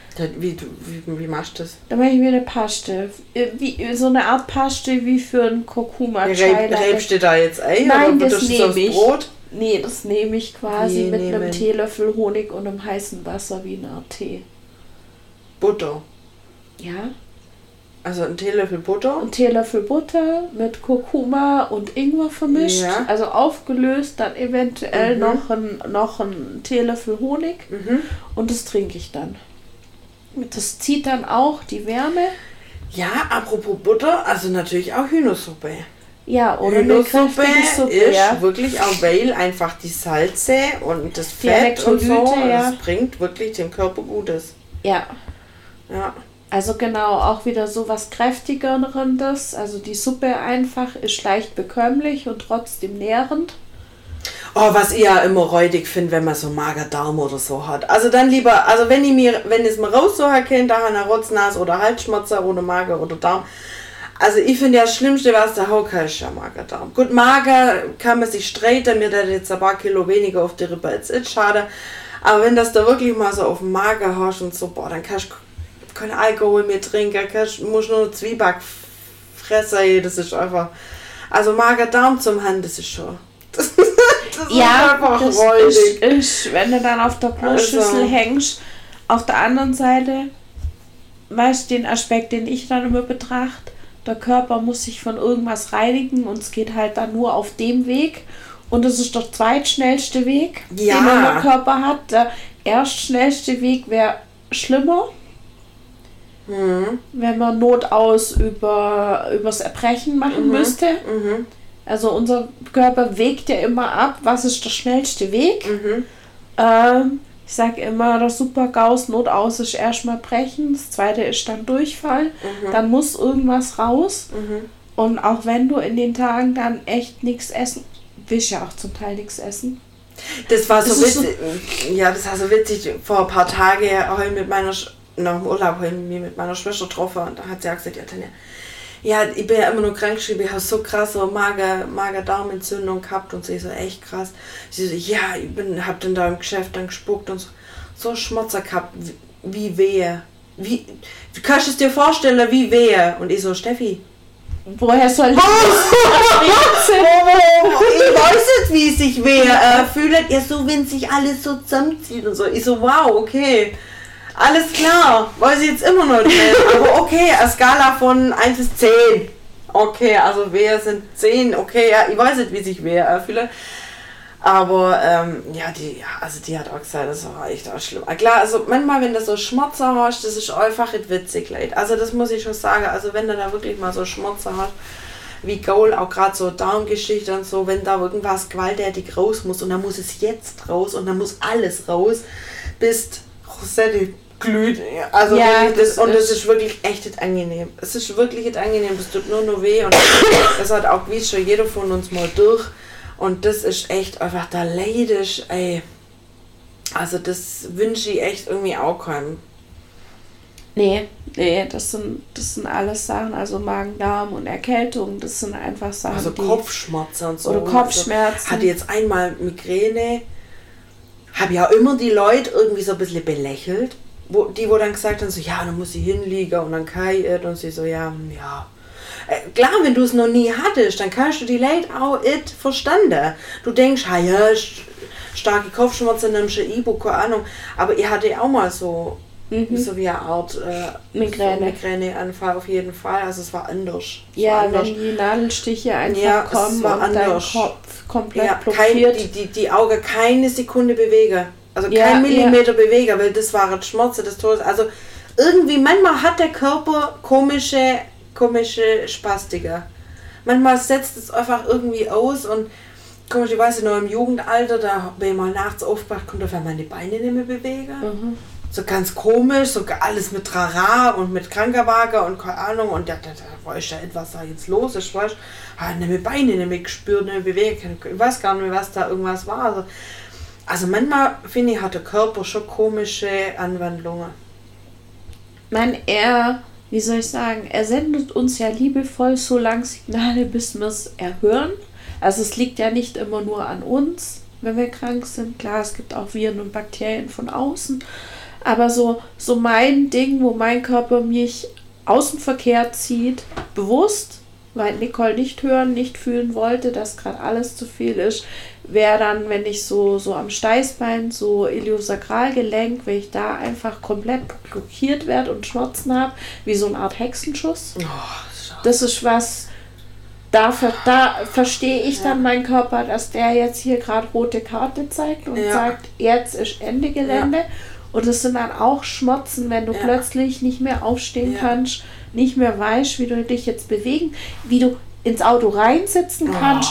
Wie machst du das?
Da mache ich mir eine Paste. So eine Art Paste wie für einen Kurkuma-Chai.
Räbst du da jetzt ein?
Nein, das nehme ich. Brot? Nee, das nehme ich quasi mit einem Teelöffel Honig und einem heißen Wasser wie eine Art Tee.
Butter?
Ja.
Also ein Teelöffel Butter?
Ein Teelöffel Butter mit Kurkuma und Ingwer vermischt. Ja. Also aufgelöst, dann eventuell noch ein Teelöffel Honig. Und das trinke ich dann. Das zieht dann auch die Wärme.
Ja, apropos Butter, also natürlich auch Hühnersuppe.
Ja, oder
Hühnersuppe ist wirklich auch, weil einfach die Salze und das Fett und so, das bringt wirklich dem Körper Gutes.
Ja. Also genau, auch wieder so was Kräftigeres. Also die Suppe einfach ist leicht bekömmlich und trotzdem nährend.
Oh, was ich ja immer räudig finde, wenn man so Magen-Darm oder so hat. Also dann lieber, also wenn es mir raussuchen kann, da eine Rotznase oder Halsschmerzen oder Magen oder Darm. Also ich finde ja das Schlimmste, was der Hauke ist, ja Magen-Darm. Gut, Magen kann man sich streiten, mir da jetzt ein paar Kilo weniger auf die Rippe, ist schade. Aber wenn das da wirklich mal so auf den Magen hast und so, boah, dann kannst du kein Alkohol mehr trinken, musst nur Zwieback fressen, das ist einfach, also Magen-Darm zum Hand, das ist schon... Das
ja, das ist, wenn du dann auf der Kloschüssel hängst. Auf der anderen Seite, weißt du, den Aspekt, den ich dann immer betrachte, der Körper muss sich von irgendwas reinigen und es geht halt dann nur auf dem Weg. Und das ist der zweitschnellste Weg, den der Körper hat. Der erstschnellste Weg wäre schlimmer, wenn man Notaus übers Erbrechen machen müsste. Also unser Körper wägt ja immer ab, was ist der schnellste Weg. Ich sage immer, der Super-Gaus Notaus ist erstmal brechen, das zweite ist dann Durchfall, dann muss irgendwas raus. Und auch wenn du in den Tagen dann echt nichts essen, willst du ja auch zum Teil nichts essen.
Das war so witzig, das war so witzig, vor ein paar Tagen nach dem Urlaub habe ich mich mit meiner Schwester getroffen und da hat sie auch gesagt, ja, ich bin ja immer nur krank geschrieben, ich habe so krasse Magen-Darm-Entzündung gehabt und so, ich so, echt krass. Sie so, ja, hab dann da im Geschäft dann gespuckt und so Schmerzen gehabt, wie Wehe. Wie kannst du es dir vorstellen, wie Wehe? Und ich so, Steffi,
woher soll ich das?
Ich weiß nicht, wie es sich Wehe fühlt. Ja, so, wenn sich alles so zusammenzieht und so. Ich so, wow, okay. Alles klar, weiß ich jetzt immer noch nicht mehr. Aber okay, eine Skala von 1 bis 10. Okay, also Wehe sind 10. Okay, ja, ich weiß nicht, wie sich Wehe fühlt. Aber die hat auch gesagt, das war echt auch schlimm. Klar, also manchmal, wenn du so Schmerzen hast, das ist einfach nicht witzig, Leute. Also das muss ich schon sagen. Also wenn du da wirklich mal so Schmerzen hast, wie Gaul, auch gerade so Darmgeschichte und so, wenn da irgendwas gewalttätig raus muss und dann muss es jetzt raus und dann muss alles raus, bis Rosette glüht. Also ja, das ist wirklich echt nicht angenehm. Es ist wirklich nicht angenehm, das tut nur weh und das hat auch wie schon jeder von uns mal durch. Und das ist echt einfach da leidisch, ey. Also das wünsche ich echt irgendwie auch keinem.
Nee, das sind alles Sachen, also Magen-Darm und Erkältung, das sind einfach Sachen,
also Kopfschmerzen und so.
Oder Kopfschmerzen.
Also, hatte jetzt einmal Migräne, habe ja immer die Leute irgendwie so ein bisschen belächelt, wo dann gesagt haben, so, ja, dann muss sie hinliegen und dann kann ich und sie so, ja. Klar, wenn du es noch nie hattest, dann kannst du die Leute auch nicht verstanden. Du denkst, ja, starke Kopfschmerzen, nimmst du Ibu, keine Ahnung, aber ich hatte auch mal so wie eine Art Migräneanfall auf jeden Fall. Also es war anders.
Wenn die Nadelstiche einfach kommen und dein Kopf komplett blockiert.
Die Augen keine Sekunde bewegen. Also kein Millimeter bewegen, weil das waren Schmerzen des Todes. Also irgendwie, manchmal hat der Körper komische Spastiker. Manchmal setzt es einfach irgendwie aus und komisch, ich weiß noch im Jugendalter, da bin ich mal nachts aufgewacht, konnte auf einmal meine Beine nicht mehr bewegen. So ganz komisch, so alles mit Trara und mit Krankenwagen und keine Ahnung. Und da weiß ja etwas da jetzt los ist, weißt du. Habe meine Beine nicht mehr gespürt, nicht mehr bewegt. Ich weiß gar nicht mehr, was da irgendwas war. Also manchmal, finde ich, hat der Körper schon komische Anwandlungen.
Wie soll ich sagen, er sendet uns ja liebevoll so lange Signale, bis wir es erhören. Also es liegt ja nicht immer nur an uns, wenn wir krank sind. Klar, es gibt auch Viren und Bakterien von außen. Aber so mein Ding, wo mein Körper mich aus dem Verkehr zieht, bewusst, weil Nicole nicht hören, nicht fühlen wollte, dass gerade alles zu viel ist, wäre dann, wenn ich so am Steißbein, so Iliosakralgelenk, wenn ich da einfach komplett blockiert werde und Schmerzen habe, wie so eine Art Hexenschuss. Das ist was, da verstehe ich dann meinen Körper, dass der jetzt hier gerade rote Karte zeigt und sagt, jetzt ist Ende Gelände. Ja. Und das sind dann auch Schmerzen, wenn du plötzlich nicht mehr aufstehen kannst, nicht mehr weißt, wie du dich jetzt bewegen, wie du ins Auto reinsitzen kannst,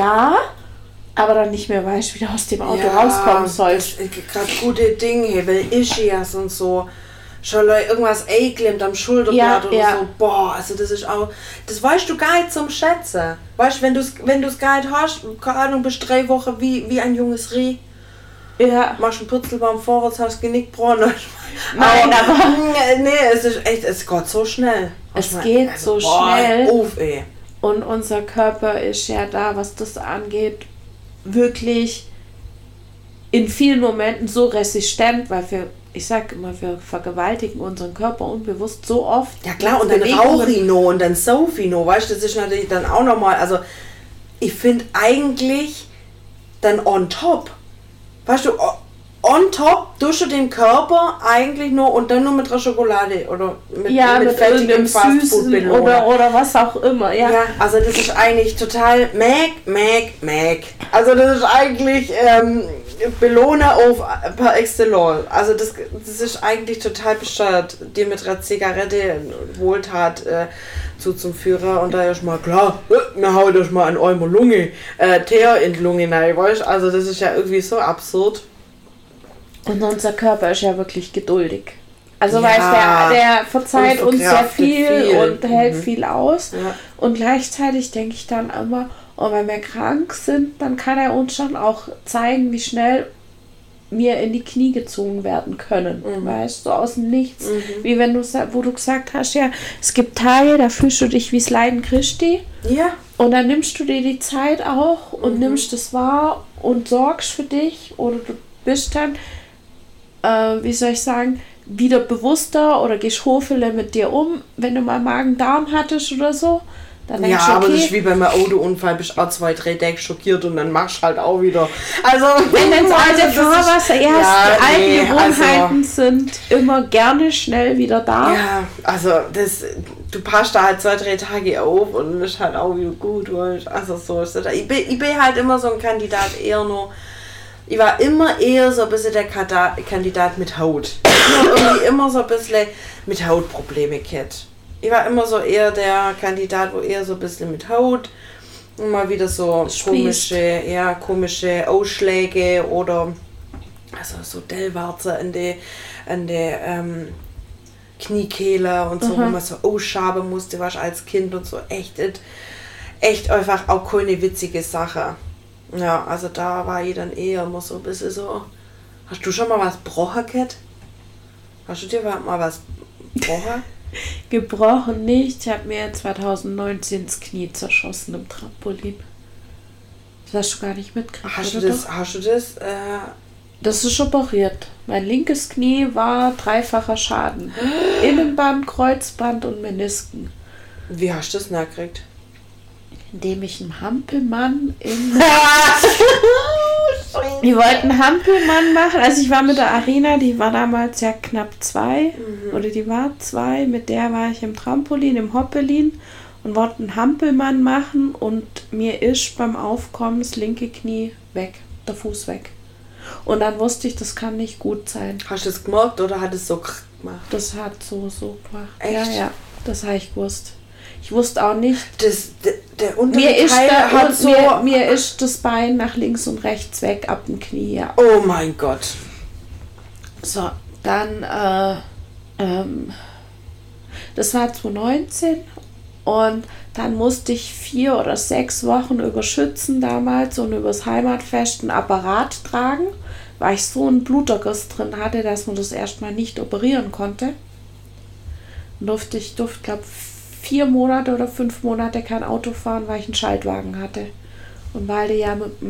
aber dann nicht mehr weißt, wie du aus dem Auto rauskommen sollst.
Gerade gute Dinge, weil Ischias und so, schon irgendwas einklemmt am Schulterblatt oder so. Boah, also das ist auch, das weißt du gar nicht zum Schätzen. Weißt du, wenn du es gar nicht hast, keine Ahnung, bist 3 Wochen wie ein junges Reh.
Ja.
Machst einen Pürzelbaum vorwärts, hast Genickbrunnen.
Nein, aber
nee, es ist echt, es geht so schnell.
Geht so schnell.
Ey.
Und unser Körper ist ja da, was das angeht, wirklich in vielen Momenten so resistent, weil ich sag immer, wir vergewaltigen unseren Körper unbewusst so oft.
Ja klar, und dann Rauchino und dann Sofino, weißt du, das ist natürlich dann auch nochmal, also ich finde eigentlich dann on top, weißt du, on top duschst du den Körper eigentlich nur und dann nur mit der Schokolade oder mit fettigem Fastfood
oder was auch immer, ja.
Also das ist eigentlich total Mac. Also das ist eigentlich Belohner par excellence. Also das ist eigentlich total besteuert, dir mit einer Zigarette Wohltat zuzuführen und da erstmal klar, wir hauen euch mal an eure Lunge, Teer in die Lunge rein, weißt du? Also das ist ja irgendwie so absurd.
Und unser Körper ist ja wirklich geduldig. Also weißt du, der verzeiht uns sehr viel und hält viel aus. Ja. Und gleichzeitig denke ich dann immer, wenn wir krank sind, dann kann er uns schon auch zeigen, wie schnell wir in die Knie gezogen werden können. Weißt du, so aus dem Nichts. Wie wenn wo du gesagt hast, ja, es gibt Tage, da fühlst du dich wie das Leiden Christi.
Ja.
Und dann nimmst du dir die Zeit auch und nimmst es wahr und sorgst für dich. Oder du bist dann wie soll ich sagen, wieder bewusster oder gehst Hofele mit dir um, wenn du mal Magen-Darm hattest oder so. Dann denkst du,
aber das ist wie beim Autounfall, bist auch 2, 3 Tage schockiert und dann machst du halt auch wieder. Also,
wenn ins alte Fahrwasser die alten Gewohnheiten sind immer gerne schnell wieder da.
Ja, also du passt da halt 2, 3 Tage auf und dann ist halt auch wieder gut. Also so ist das. Ich bin halt immer so ein Kandidat ich war immer eher so ein bisschen der Kandidat mit Haut. Ich habe irgendwie immer so ein bisschen mit Hautprobleme gehabt. Ich war immer so eher der Kandidat, wo eher so ein bisschen mit Haut und mal wieder so komische Ausschläge oder also so Dellwarze an der Kniekehle und so, wo man so ausschaben musste, was als Kind und so. Echt einfach auch keine witzige Sache. Ja, also da war ich dann eher immer so ein bisschen so. Hast du schon mal was gebrochen gehabt? Hast du dir mal was gebrochen?
Gebrochen nicht. Ich habe mir 2019 das Knie zerschossen im Trampolin. Das hast du gar nicht mitgekriegt.
Hast du das?
Das ist operiert. Mein linkes Knie war 3-facher Schaden. Innenband, Kreuzband und Menisken.
Wie hast du das nachgekriegt?
Indem ich einen Hampelmann Die wollten Hampelmann machen. Also ich war mit der Arina, die war damals ja knapp 2. Oder die war 2. Mit der war ich im Trampolin, im Hoppelin und wollten einen Hampelmann machen und mir ist beim Aufkommen das linke Knie weg, der Fuß weg. Und dann wusste ich, das kann nicht gut sein.
Hast du es gemerkt oder hat es so gemacht?
Das hat so gemacht.
Echt?
Ja, das habe ich gewusst. Ich wusste auch nicht.
Der untere Teil hat so...
Mir ist das Bein nach links und rechts weg, ab dem Knie. Ja.
Oh mein Gott.
So, dann... das war 2019 und dann musste ich 4 oder 6 Wochen über Schützen damals und übers Heimatfest einen Apparat tragen, weil ich so einen Bluterguss drin hatte, dass man das erstmal nicht operieren konnte. Durfte, glaube 4 Monate oder 5 Monate kein Auto fahren, weil ich einen Schaltwagen hatte. Und weil du ja mit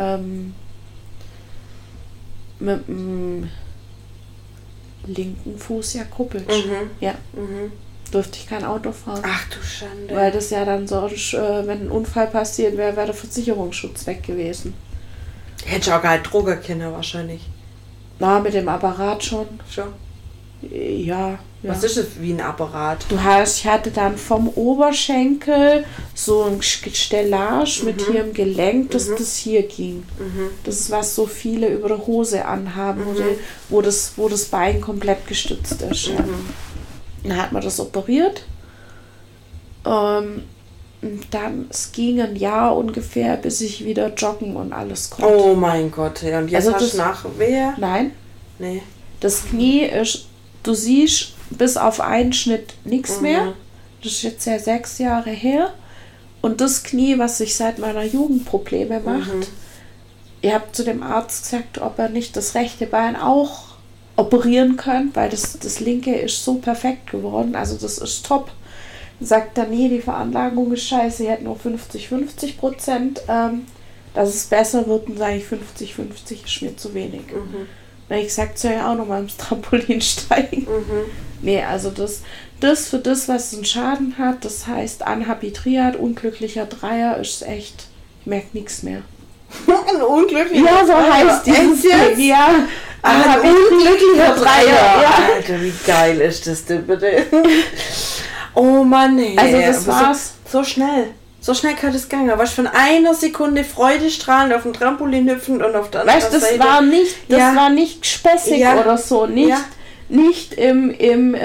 dem linken Fuß ja kuppelst. Ja. Durfte ich kein Auto fahren.
Ach du Schande.
Weil das ja dann so, wenn ein Unfall passiert wäre, wäre der Versicherungsschutz weg gewesen.
Hätte ich auch gar nicht Drogen können wahrscheinlich.
Na, mit dem Apparat schon.
Schon?
Ja.
Was ist das wie ein Apparat?
Ich hatte dann vom Oberschenkel so ein Stellage mit hier im Gelenk, dass das hier ging. Das ist, was so viele über der Hose anhaben, wo das Bein komplett gestützt ist. Ja. Dann hat man das operiert. Und dann, es ging ein Jahr ungefähr, bis ich wieder joggen und alles konnte.
Oh mein Gott, ja. Und jetzt
also
hast du Nachwehe?
Nein.
Nee.
Das Knie ist, du siehst, bis auf einen Schnitt nichts mehr. Das ist jetzt ja 6 Jahre her. Und das Knie, was sich seit meiner Jugend Probleme macht, ich habe zu dem Arzt gesagt, ob er nicht das rechte Bein auch operieren könnte, weil das linke ist so perfekt geworden. Also das ist top. Sagt er, nee, die Veranlagung ist scheiße, ihr hättet nur 50-50%. Dass es besser wird, und sage ich 50-50 ist mir zu wenig. Dann habe ich gesagt, soll ja auch nochmal ins Trampolin steigen. Nee, also das für das, was einen Schaden hat, das heißt Anhapitriat, unglücklicher Dreier, ist echt, ich merke nichts mehr.
Ein unglücklicher
Dreier? Ja, so heißt dieses Ding, ja.
Ein unglücklicher Dreier. Ja. Alter, wie geil ist das denn bitte? Oh Mann, hey.
Also das war's.
So schnell. So schnell kann das gehen. Was von einer Sekunde freudestrahlend auf dem Trampolin hüpfend und auf der anderen Seite.
Das war nicht späßig oder so. Nicht im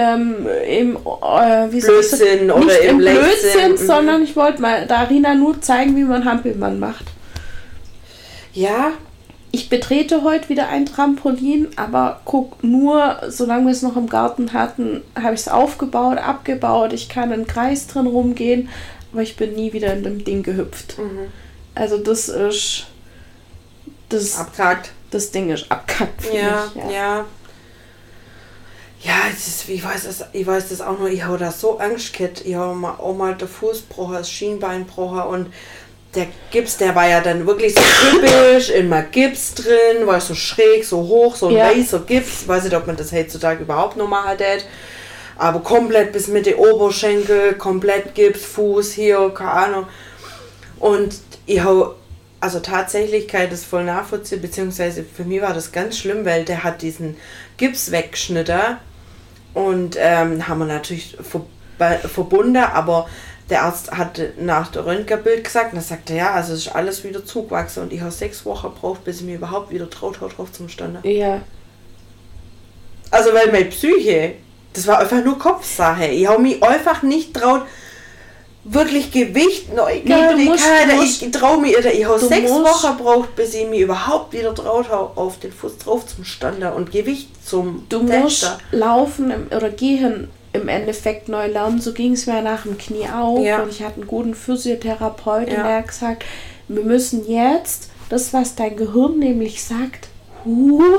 Blödsinn oder im
Blödsinn, sondern ich wollte mal der Arina nur zeigen, wie man Hampelmann macht.
Ja.
Ich betrete heute wieder ein Trampolin, aber guck nur, solange wir es noch im Garten hatten, habe ich es aufgebaut, abgebaut. Ich kann einen Kreis drin rumgehen, aber ich bin nie wieder in dem Ding gehüpft. Also das ist...
abkackt.
Das Ding ist abkackt für mich.
Ja. Ja, ich weiß das auch nur, ich habe da so Angst gehabt. Ich habe auch mal den Fuß gebrochen, das Schienbein gebrochen und der Gips, der war ja dann wirklich so typisch, immer Gips drin, war so schräg, so hoch, so ein weißer Gips. Ich weiß nicht, ob man das heutzutage überhaupt noch mal hat. Aber komplett bis Mitte Oberschenkel, komplett Gips, Fuß hier, keine Ahnung. Und ich habe, also tatsächlich kann ich das voll nachvollziehen, beziehungsweise für mich war das ganz schlimm, weil der hat diesen Gips weggeschnitten und haben wir natürlich verbunden, aber der Arzt hat nach dem Röntgenbild gesagt, und er sagte, ja, also es ist alles wieder zugewachsen und ich habe 6 Wochen gebraucht, bis ich mir überhaupt wieder traut habe, drauf zum Stande.
Ja.
Also weil meine Psyche, das war einfach nur Kopfsache. Ich habe mich einfach nicht traut, wirklich Gewicht neu. Ich traue mir, ich habe 6 Wochen gebraucht, bis ich mich überhaupt wieder traut habe, auf den Fuß drauf zum Stande und Gewicht zum
Tester. Du musst laufen oder gehen im Endeffekt neu lernen. So ging es mir nach dem Knie auch. Ja. Und ich hatte einen guten Physiotherapeuten, der hat gesagt, wir müssen jetzt das, was dein Gehirn nämlich sagt,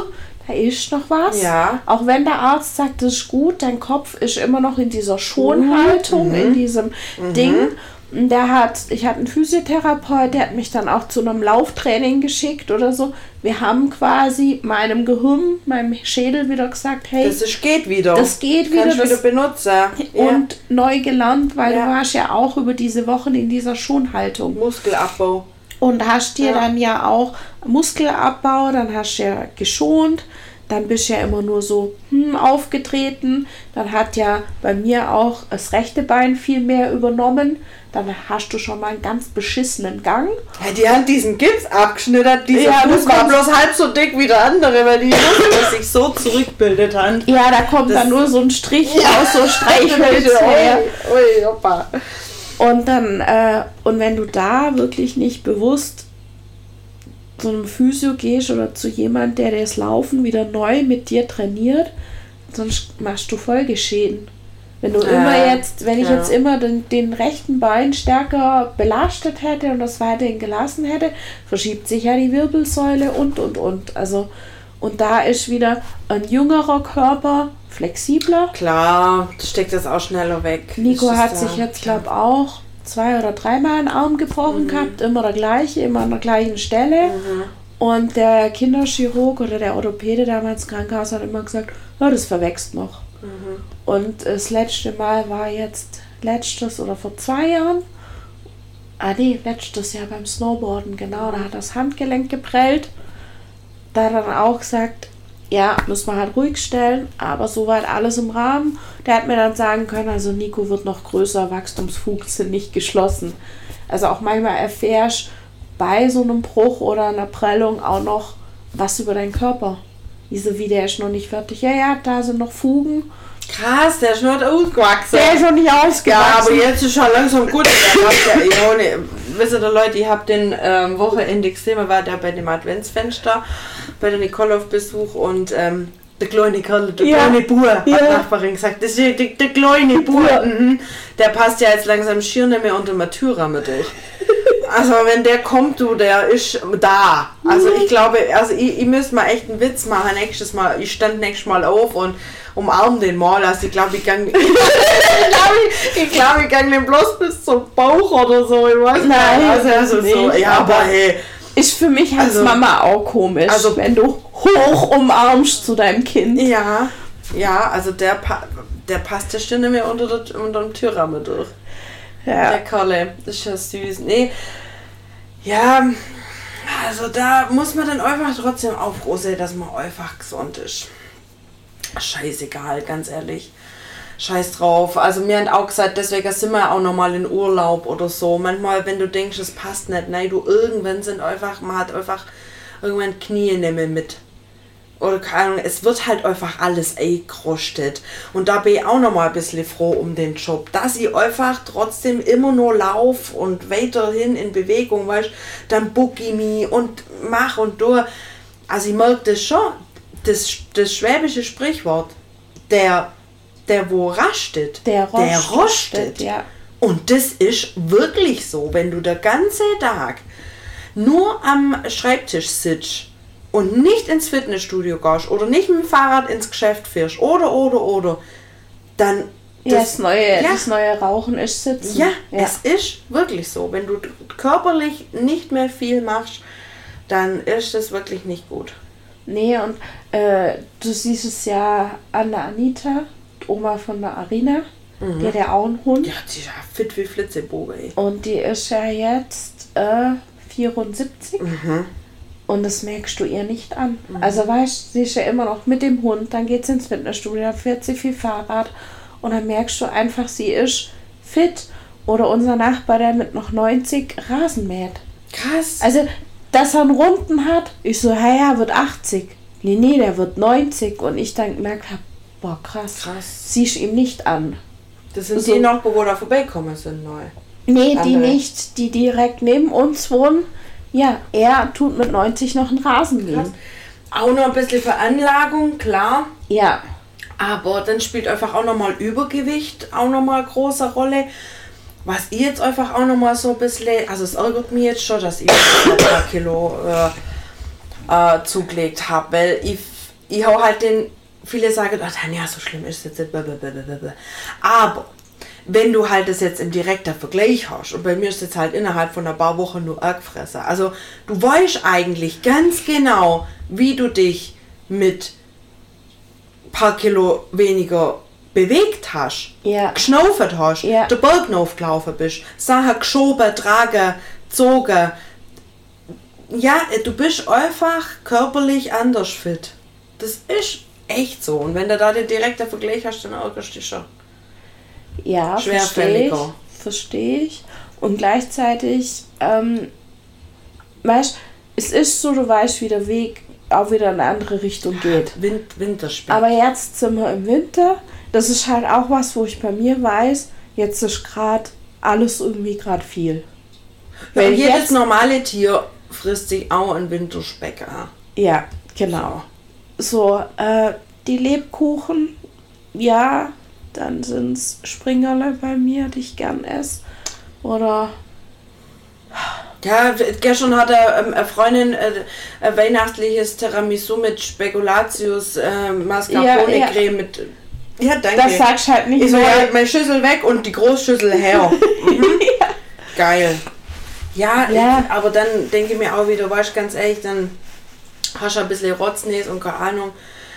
da ist noch was.
Ja.
Auch wenn der Arzt sagt, das ist gut, dein Kopf ist immer noch in dieser Schonhaltung, in diesem Ding. Ich hatte einen Physiotherapeut, der hat mich dann auch zu einem Lauftraining geschickt oder so. Wir haben quasi meinem Gehirn, meinem Schädel wieder gesagt, hey,
geht wieder.
Das geht wieder.
Kannst wieder benutzen.
Und neu gelernt, weil du warst ja auch über diese Wochen in dieser Schonhaltung.
Muskelabbau.
Und hast dir dann ja auch Muskelabbau, dann hast du ja geschont, dann bist du ja immer nur so aufgetreten. Dann hat ja bei mir auch das rechte Bein viel mehr übernommen. Dann hast du schon mal einen ganz beschissenen Gang.
Ja, die haben diesen Gips abgeschnitten. Dieser Fuß war bloß halb so dick wie der andere, weil die Muskeln sich so zurückbildet haben.
Ja, da kommt dann nur so ein Strich aus, so Streichhölzer.
Ui, hoppa.
Und dann, und wenn du da wirklich nicht bewusst zu einem Physio gehst oder zu jemand, der das Laufen wieder neu mit dir trainiert, sonst machst du Folgeschäden. Wenn du wenn ich jetzt immer den rechten Bein stärker belastet hätte und das weiterhin gelassen hätte, verschiebt sich ja die Wirbelsäule und. Also, und da ist wieder ein jüngerer Körper flexibler.
Klar, steckt das auch schneller weg.
Nico hat sich jetzt, glaube ich, auch 2 oder 3 Mal einen Arm gebrochen gehabt, immer der gleiche, immer an der gleichen Stelle. Und der Kinderchirurg oder der Orthopäde damals im Krankenhaus hat immer gesagt, ja, das verwächst noch. Und das letzte Mal war jetzt letztes oder vor 2 Jahren. Letztes Jahr beim Snowboarden, genau, da hat das Handgelenk geprellt. Da hat er dann auch gesagt, ja, müssen wir halt ruhig stellen, aber soweit alles im Rahmen. Der hat mir dann sagen können, also Nico wird noch größer, Wachstumsfugen sind nicht geschlossen. Also auch manchmal erfährst bei so einem Bruch oder einer Prellung auch noch was über deinen Körper. Wie der ist noch nicht fertig. Ja, da sind noch Fugen.
Krass, der ist noch nicht ausgewachsen.
Der ist noch nicht ausgewachsen.
Ja, aber jetzt ist schon langsam gut. Wisst ihr, Leute, ich habe den Wochenende gesehen, war der bei dem Adventsfenster, bei der Nicole auf Besuch und der kleine Kerl, der kleine Bub, hat die Nachbarin gesagt, das ist der kleine Bub, der passt ja jetzt langsam schier nicht mehr unter der Türrahmen durch. Also wenn der kommt, der ist da. Also ich glaube, ich müsste mal echt einen Witz machen nächstes Mal. Ich stand nächstes Mal auf und umarm den mal. Also ich glaube, ich gang den bloß bis zum Bauch oder so. Ich weiß nicht. Also
nicht,
so. Ja, aber hey.
Ist für mich als Mama auch komisch, wenn du hoch umarmst zu deinem Kind.
Ja, also der passt ja schon nicht mehr unter dem Türrahmen durch. Ja. Der Kalle, das ist ja süß. Nee, ja, also da muss man dann einfach trotzdem aufpassen, dass man einfach gesund ist. Scheißegal, ganz ehrlich. Scheiß drauf. Also mir haben auch gesagt, deswegen sind wir auch nochmal in Urlaub oder so. Manchmal, wenn du denkst, es passt nicht, nein, man hat einfach irgendwann Knie nicht mehr mit. Oder keine Ahnung, es wird halt einfach alles eingerostet. Und da bin ich auch nochmal ein bisschen froh um den Job, dass ich einfach trotzdem immer nur laufe und weiterhin in Bewegung, weißt, dann buck ich mich und mach und tu. Also ich merke das schon, das schwäbische Sprichwort, der wo rastet, der rostet.
Ja.
Und das ist wirklich so, wenn du den ganzen Tag nur am Schreibtisch sitzt und nicht ins Fitnessstudio gehst oder nicht mit dem Fahrrad ins Geschäft fährst oder, dann...
Das neue Rauchen ist Sitzen.
Ja, es ist wirklich so. Wenn du körperlich nicht mehr viel machst, dann ist das wirklich nicht gut.
Nee, und du siehst es ja an der Anita, Oma von der Arina, die hat ja auch einen Hund.
Ja, die ist ja fit wie Flitzebogen, ey.
Und die ist ja jetzt 74. Und das merkst du ihr nicht an. Also weißt du, sie ist ja immer noch mit dem Hund, dann geht sie ins Fitnessstudio, dann fährt sie viel Fahrrad und dann merkst du einfach, sie ist fit. Oder unser Nachbar, der mit noch 90 Rasen mäht.
Krass.
Also, dass er einen Runden hat, ich so, ja, wird 80. Nee, der wird 90. Und ich dann gemerkt habe, boah, krass. Siehst ihm nicht an.
Das sind so, die noch, wo da vorbeikommen sind, neu.
Nee, andere. Die nicht, die direkt neben uns wohnen. Ja, er tut mit 90 noch einen Rasen mähen.
Auch noch ein bisschen Veranlagung, klar.
Ja.
Aber dann spielt einfach auch nochmal Übergewicht auch nochmal eine große Rolle. Was ich jetzt einfach auch nochmal so ein bisschen, also es ärgert mich jetzt schon, dass ich ein paar Kilo zugelegt habe, weil ich hau halt viele sagen, oh Tanja, so schlimm ist es jetzt nicht. Aber wenn du halt das jetzt im direkten Vergleich hast, und bei mir ist jetzt halt innerhalb von ein paar Wochen nur angefressen, also du weißt eigentlich ganz genau, wie du dich mit ein paar Kilo weniger bewegt hast, geschnauft hast, der Berg aufgelaufen bist, Sachen geschoben, tragen, gezogen. Ja, du bist einfach körperlich anders fit. Das ist echt so. Und wenn du da den direkten Vergleich hast, dann ärgerst du dich schon.
Ja, verstehe ich. Und gleichzeitig, weißt, es ist so, du weißt, wie der Weg auch wieder in eine andere Richtung geht.
Winterspiel.
Aber jetzt sind wir im Winter. Das ist halt auch was, wo ich bei mir weiß, jetzt ist gerade alles irgendwie gerade viel.
Weil jedes normale Tier frisst sich auch einen Winterspeck an.
Ja, genau. So, die Lebkuchen, ja, dann sind es Springerle bei mir, die ich gern esse. Oder...
Ja, gestern hat eine Freundin ein weihnachtliches Tiramisu mit Spekulatius, Mascarpone-Creme mit... Ja, danke.
Das sagst du halt nicht.
Ich so, ja, meine Schüssel weg und die Großschüssel her. Ja. Geil. Ja. Aber dann denke ich mir auch wieder, weißt ganz ehrlich, dann hast du ein bisschen Rotznäs und keine Ahnung.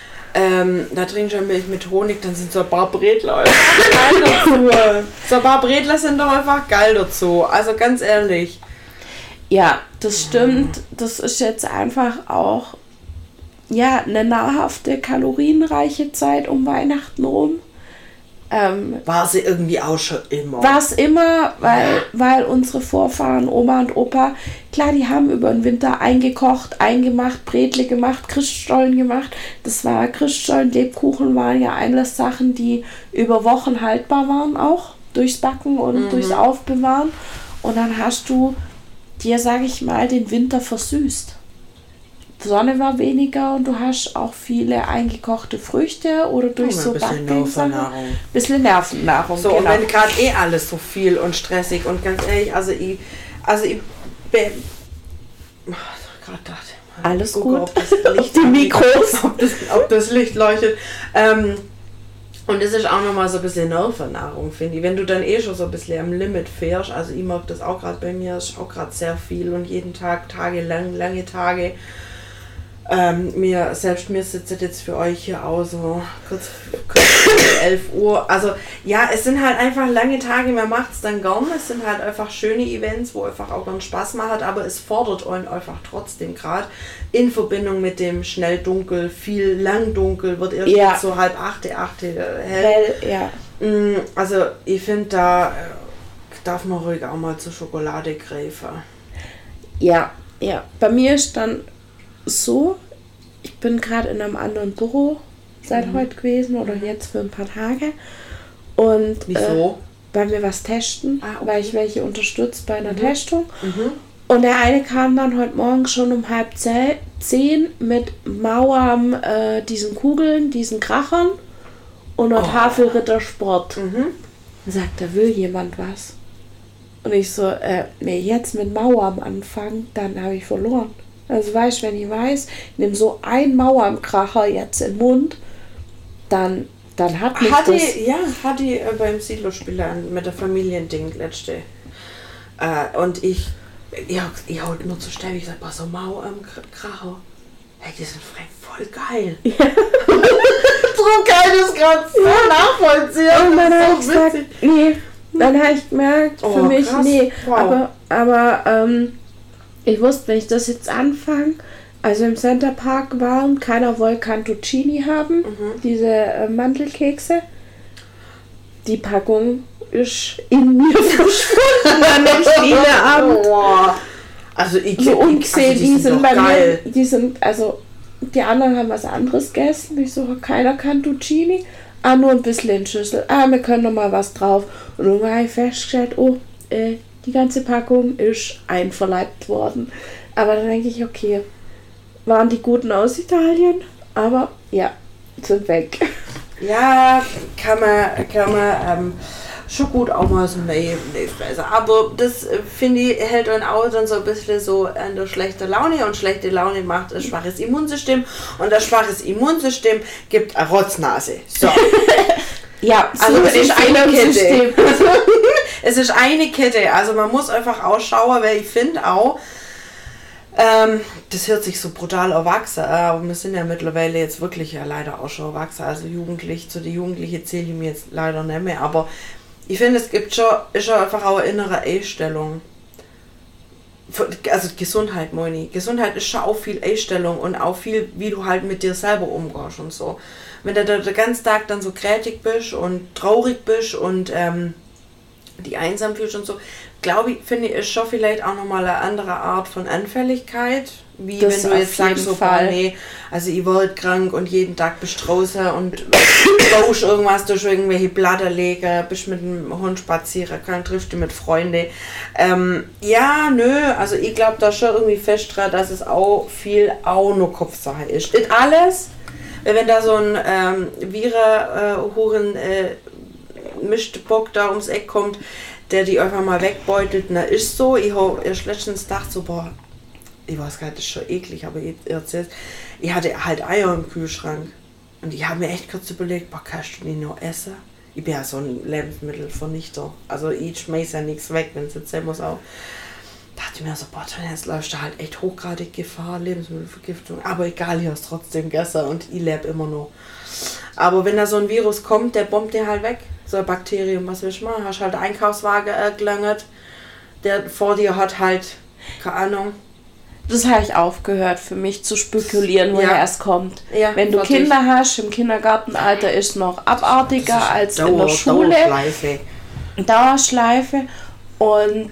Da trinkst du Milch mit Honig, dann sind so ein paar Bredler geil dazu. So ein paar Bredler sind doch einfach geil dazu. Also ganz ehrlich.
Ja, das stimmt. Das ist jetzt einfach auch eine nahrhafte, kalorienreiche Zeit um Weihnachten rum.
War sie irgendwie auch schon immer.
War es immer, weil unsere Vorfahren, Oma und Opa, klar, die haben über den Winter eingekocht, eingemacht, Bredle gemacht, Christstollen gemacht. Das war Christstollen, Lebkuchen waren ja alles Sachen, die über Wochen haltbar waren auch, durchs Backen und durchs Aufbewahren. Und dann hast du dir, sage ich mal, den Winter versüßt. Die Sonne war weniger und du hast auch viele eingekochte Früchte oder durch so Backsachen. Bisschen Nervennahrung.
So, genau. Und wenn gerade alles so viel und stressig und ganz ehrlich, also ich gerade dachte,
alles gut.
Ob das Licht
die Mikros.
ob das Licht leuchtet. Und das ist auch nochmal so ein bisschen Nervennahrung, finde ich. Wenn du dann schon so ein bisschen am Limit fährst, also ich mag das auch gerade bei mir, ist auch gerade sehr viel und jeden Tag, lange Tage. Mir sitzt jetzt für euch hier auch so kurz 11 Uhr. Also ja, es sind halt einfach lange Tage, man macht es dann gern. Es sind halt einfach schöne Events, wo einfach auch gern Spaß macht, aber es fordert einen einfach trotzdem gerade in Verbindung mit dem schnell dunkel, viel lang dunkel, wird erst so 7:30, 8 hell. Ja. Also ich finde, da darf man ruhig auch mal zur Schokolade greifen.
Ja. Bei mir ist dann so, ich bin gerade in einem anderen Büro seit heute gewesen oder jetzt für ein paar Tage. Und
wieso?
Weil wir was testen, weil ich welche unterstütze bei einer Testung. Und der eine kam dann heute Morgen schon um 9:30 mit Mauern, diesen Kugeln, diesen Krachern und einer Tafel Rittersport. Sagt, da will jemand was. Und ich so, jetzt mit Mauern anfangen, dann habe ich verloren. Also wenn ich weiß, ich nehme so ein Mauernkracher jetzt im Mund, dann hat mich
hatte ich beim Silo-Spieler mit der Familiending letzte. Und ich hau nur zu Stelle, ich sag, so Mauernkracher. Hey, die sind voll geil. Ja. So geil ist gerade so nachvollziehen.
Und dann habe ich gesagt, dann habe ich gemerkt, für mich, krass. Wow. Aber ich wusste, wenn ich das jetzt anfange, also im Center Park waren, keiner wollte Cantuccini haben, diese Mandelkekse. Die Packung ist in mir verschwunden an dem Spieleabend.
Also
die sind bei geil. Mir, die anderen haben was anderes gegessen. Ich so, keiner Cantuccini. Nur ein bisschen in Schüssel. Wir können noch mal was drauf. Und dann habe ich festgestellt, die ganze Packung ist einverleibt worden. Aber dann denke ich, okay, waren die guten aus Italien, aber sind weg.
Ja, kann man schon gut auch mal so eine Fresse. Aber das, finde ich, hält dann auch dann so ein bisschen so an der schlechten Laune und schlechte Laune macht ein schwaches Immunsystem und das schwaches Immunsystem gibt eine Rotznase. So.
Ja,
also es ist eine Kette. Es ist eine Kette. Also man muss einfach ausschauen, weil ich finde auch, das hört sich so brutal erwachsen, aber wir sind ja mittlerweile jetzt wirklich ja leider auch schon erwachsen. Also jugendlich, zu den Jugendlichen zähle ich mir jetzt leider nicht mehr, aber ich finde, es gibt schon, ist schon einfach auch eine innere Einstellung. Also Gesundheit, Moni. Gesundheit ist schon auch viel Einstellung und auch viel, wie du halt mit dir selber umgehst und so. Wenn du den ganzen Tag dann so krätig bist und traurig bist und die einsam fühlst und so, glaube ich, finde ich, ist schon vielleicht auch nochmal eine andere Art von Anfälligkeit, wie das wenn du jetzt sagst, so, boah, nee, also ich war halt krank und jeden Tag bist du draußen und baust irgendwas durch irgendwelche Blätter legen, bist mit dem Hund spazieren, triffst du mit Freunden. Ja, nö, also ich glaube da schon irgendwie fest dran, dass es auch viel auch nur Kopfsache ist. Nicht alles, wenn da so ein Viren, Mischbock da ums Eck kommt, der die einfach mal wegbeutelt, na ist so. Ich habe erst letztens gedacht so, boah, ich weiß gar nicht, das ist schon eklig, aber ich hatte halt Eier im Kühlschrank und ich habe mir echt kurz überlegt, boah, kannst du die noch essen? Ich bin ja so ein Lebensmittelvernichter, also ich schmeiß ja nichts weg, wenn es jetzt sein muss auch. Dachte ich mir so, boah, jetzt läuft da halt echt hochgradig Gefahr, Lebensmittelvergiftung, aber egal, ich habe es trotzdem gegessen und ich lebe immer noch. Aber wenn da so ein Virus kommt, der bombt dir halt weg. So ein Bakterium, was willst du machen? Hast halt einen Einkaufswagen gelangert, der vor dir hat halt, keine Ahnung.
Das habe ich aufgehört, für mich zu spekulieren, woher es kommt.
Ja,
wenn du Kinder hast, im Kindergartenalter ist noch abartiger als in der Schule. Dauerschleife. Und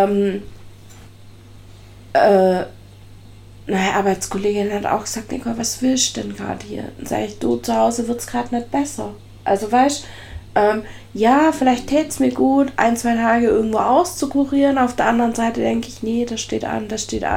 eine Arbeitskollegin hat auch gesagt, Nicole, was willst du denn gerade hier? Dann sage ich, du, zu Hause wird es gerade nicht besser. Also weißt ja, vielleicht täte es mir gut, 1-2 Tage irgendwo auszukurieren. Auf der anderen Seite denke ich, nee, das steht an.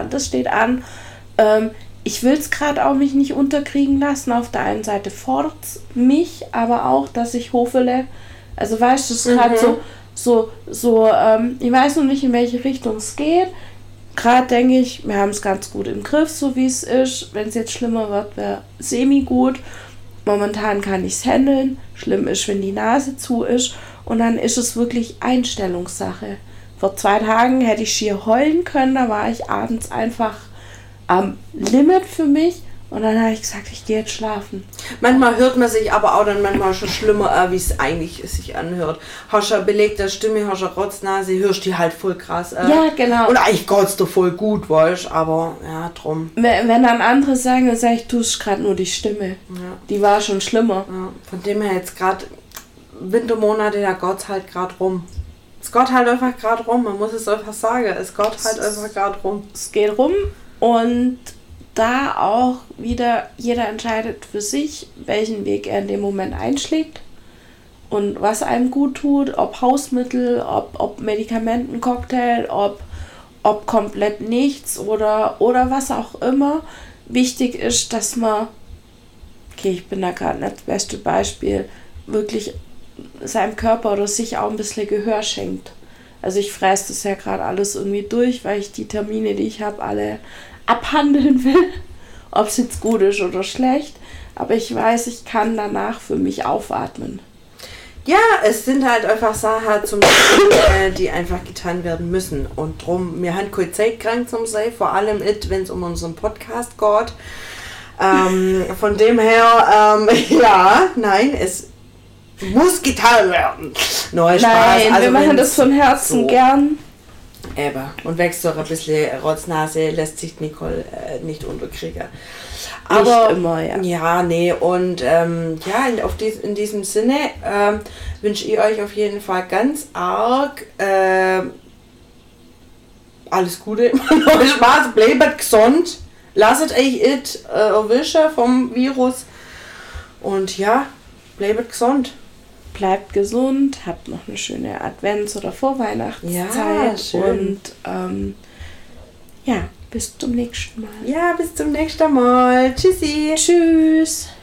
Ich will es gerade auch mich nicht unterkriegen lassen. Auf der einen Seite fordert es mich, aber auch, dass ich hofele. Also weißt du, es ist gerade so, ich weiß noch nicht, in welche Richtung es geht. Gerade denke ich, wir haben es ganz gut im Griff, so wie es ist. Wenn es jetzt schlimmer wird, wäre semi-gut. Momentan kann ich es handeln. Schlimm ist, wenn die Nase zu ist. Und dann ist es wirklich Einstellungssache. Vor 2 Tagen hätte ich schier heulen können. Da war ich abends einfach am Limit für mich. Und dann habe ich gesagt, ich gehe jetzt schlafen.
Manchmal hört man sich aber auch dann manchmal schon schlimmer, wie es eigentlich sich anhört. Hast du eine belegte Stimme, hast du eine Rotznase, hörst die halt voll krass.
Ja, genau.
Und eigentlich geht's dir voll gut, weißt du, aber ja, drum.
Wenn dann andere sagen, dann sage ich, du hast gerade nur die Stimme. Ja. Die war schon schlimmer.
Ja, von dem her jetzt gerade Wintermonate, da geht's halt gerade rum. Es geht halt einfach gerade rum, man muss es einfach sagen. Es geht halt einfach gerade rum.
Es geht rum und da auch wieder jeder entscheidet für sich, welchen Weg er in dem Moment einschlägt und was einem gut tut, ob Hausmittel, ob Medikamentencocktail, ob komplett nichts oder was auch immer. Wichtig ist, dass man, okay, ich bin da gerade nicht das beste Beispiel, wirklich seinem Körper oder sich auch ein bisschen Gehör schenkt. Also ich fresse das ja gerade alles irgendwie durch, weil ich die Termine, die ich habe, alle abhandeln will, ob es jetzt gut ist oder schlecht, aber ich weiß, ich kann danach für mich aufatmen.
Ja, es sind halt einfach Sachen zum Beispiel, die einfach getan werden müssen und drum, wir haben keine Zeit krank zum sein, vor allem wenn es um unseren Podcast geht. Von dem her, es muss getan werden. Spaß.
Nein, also wir machen das von Herzen so gern.
Eben. Und wächst doch ein bisschen Rotznase, lässt sich Nicole nicht unterkriegen. Aber
nicht immer, ja.
Ja, nee, und in diesem Sinne wünsche ich euch auf jeden Fall ganz arg alles Gute. Spaß, bleibt gesund. Lasst euch nicht erwischen vom Virus. Und ja, bleibt gesund.
Bleibt gesund, habt noch eine schöne Advents- oder Vorweihnachtszeit.
Ja, schön.
Und bis zum nächsten Mal.
Ja, bis zum nächsten Mal. Tschüssi.
Tschüss.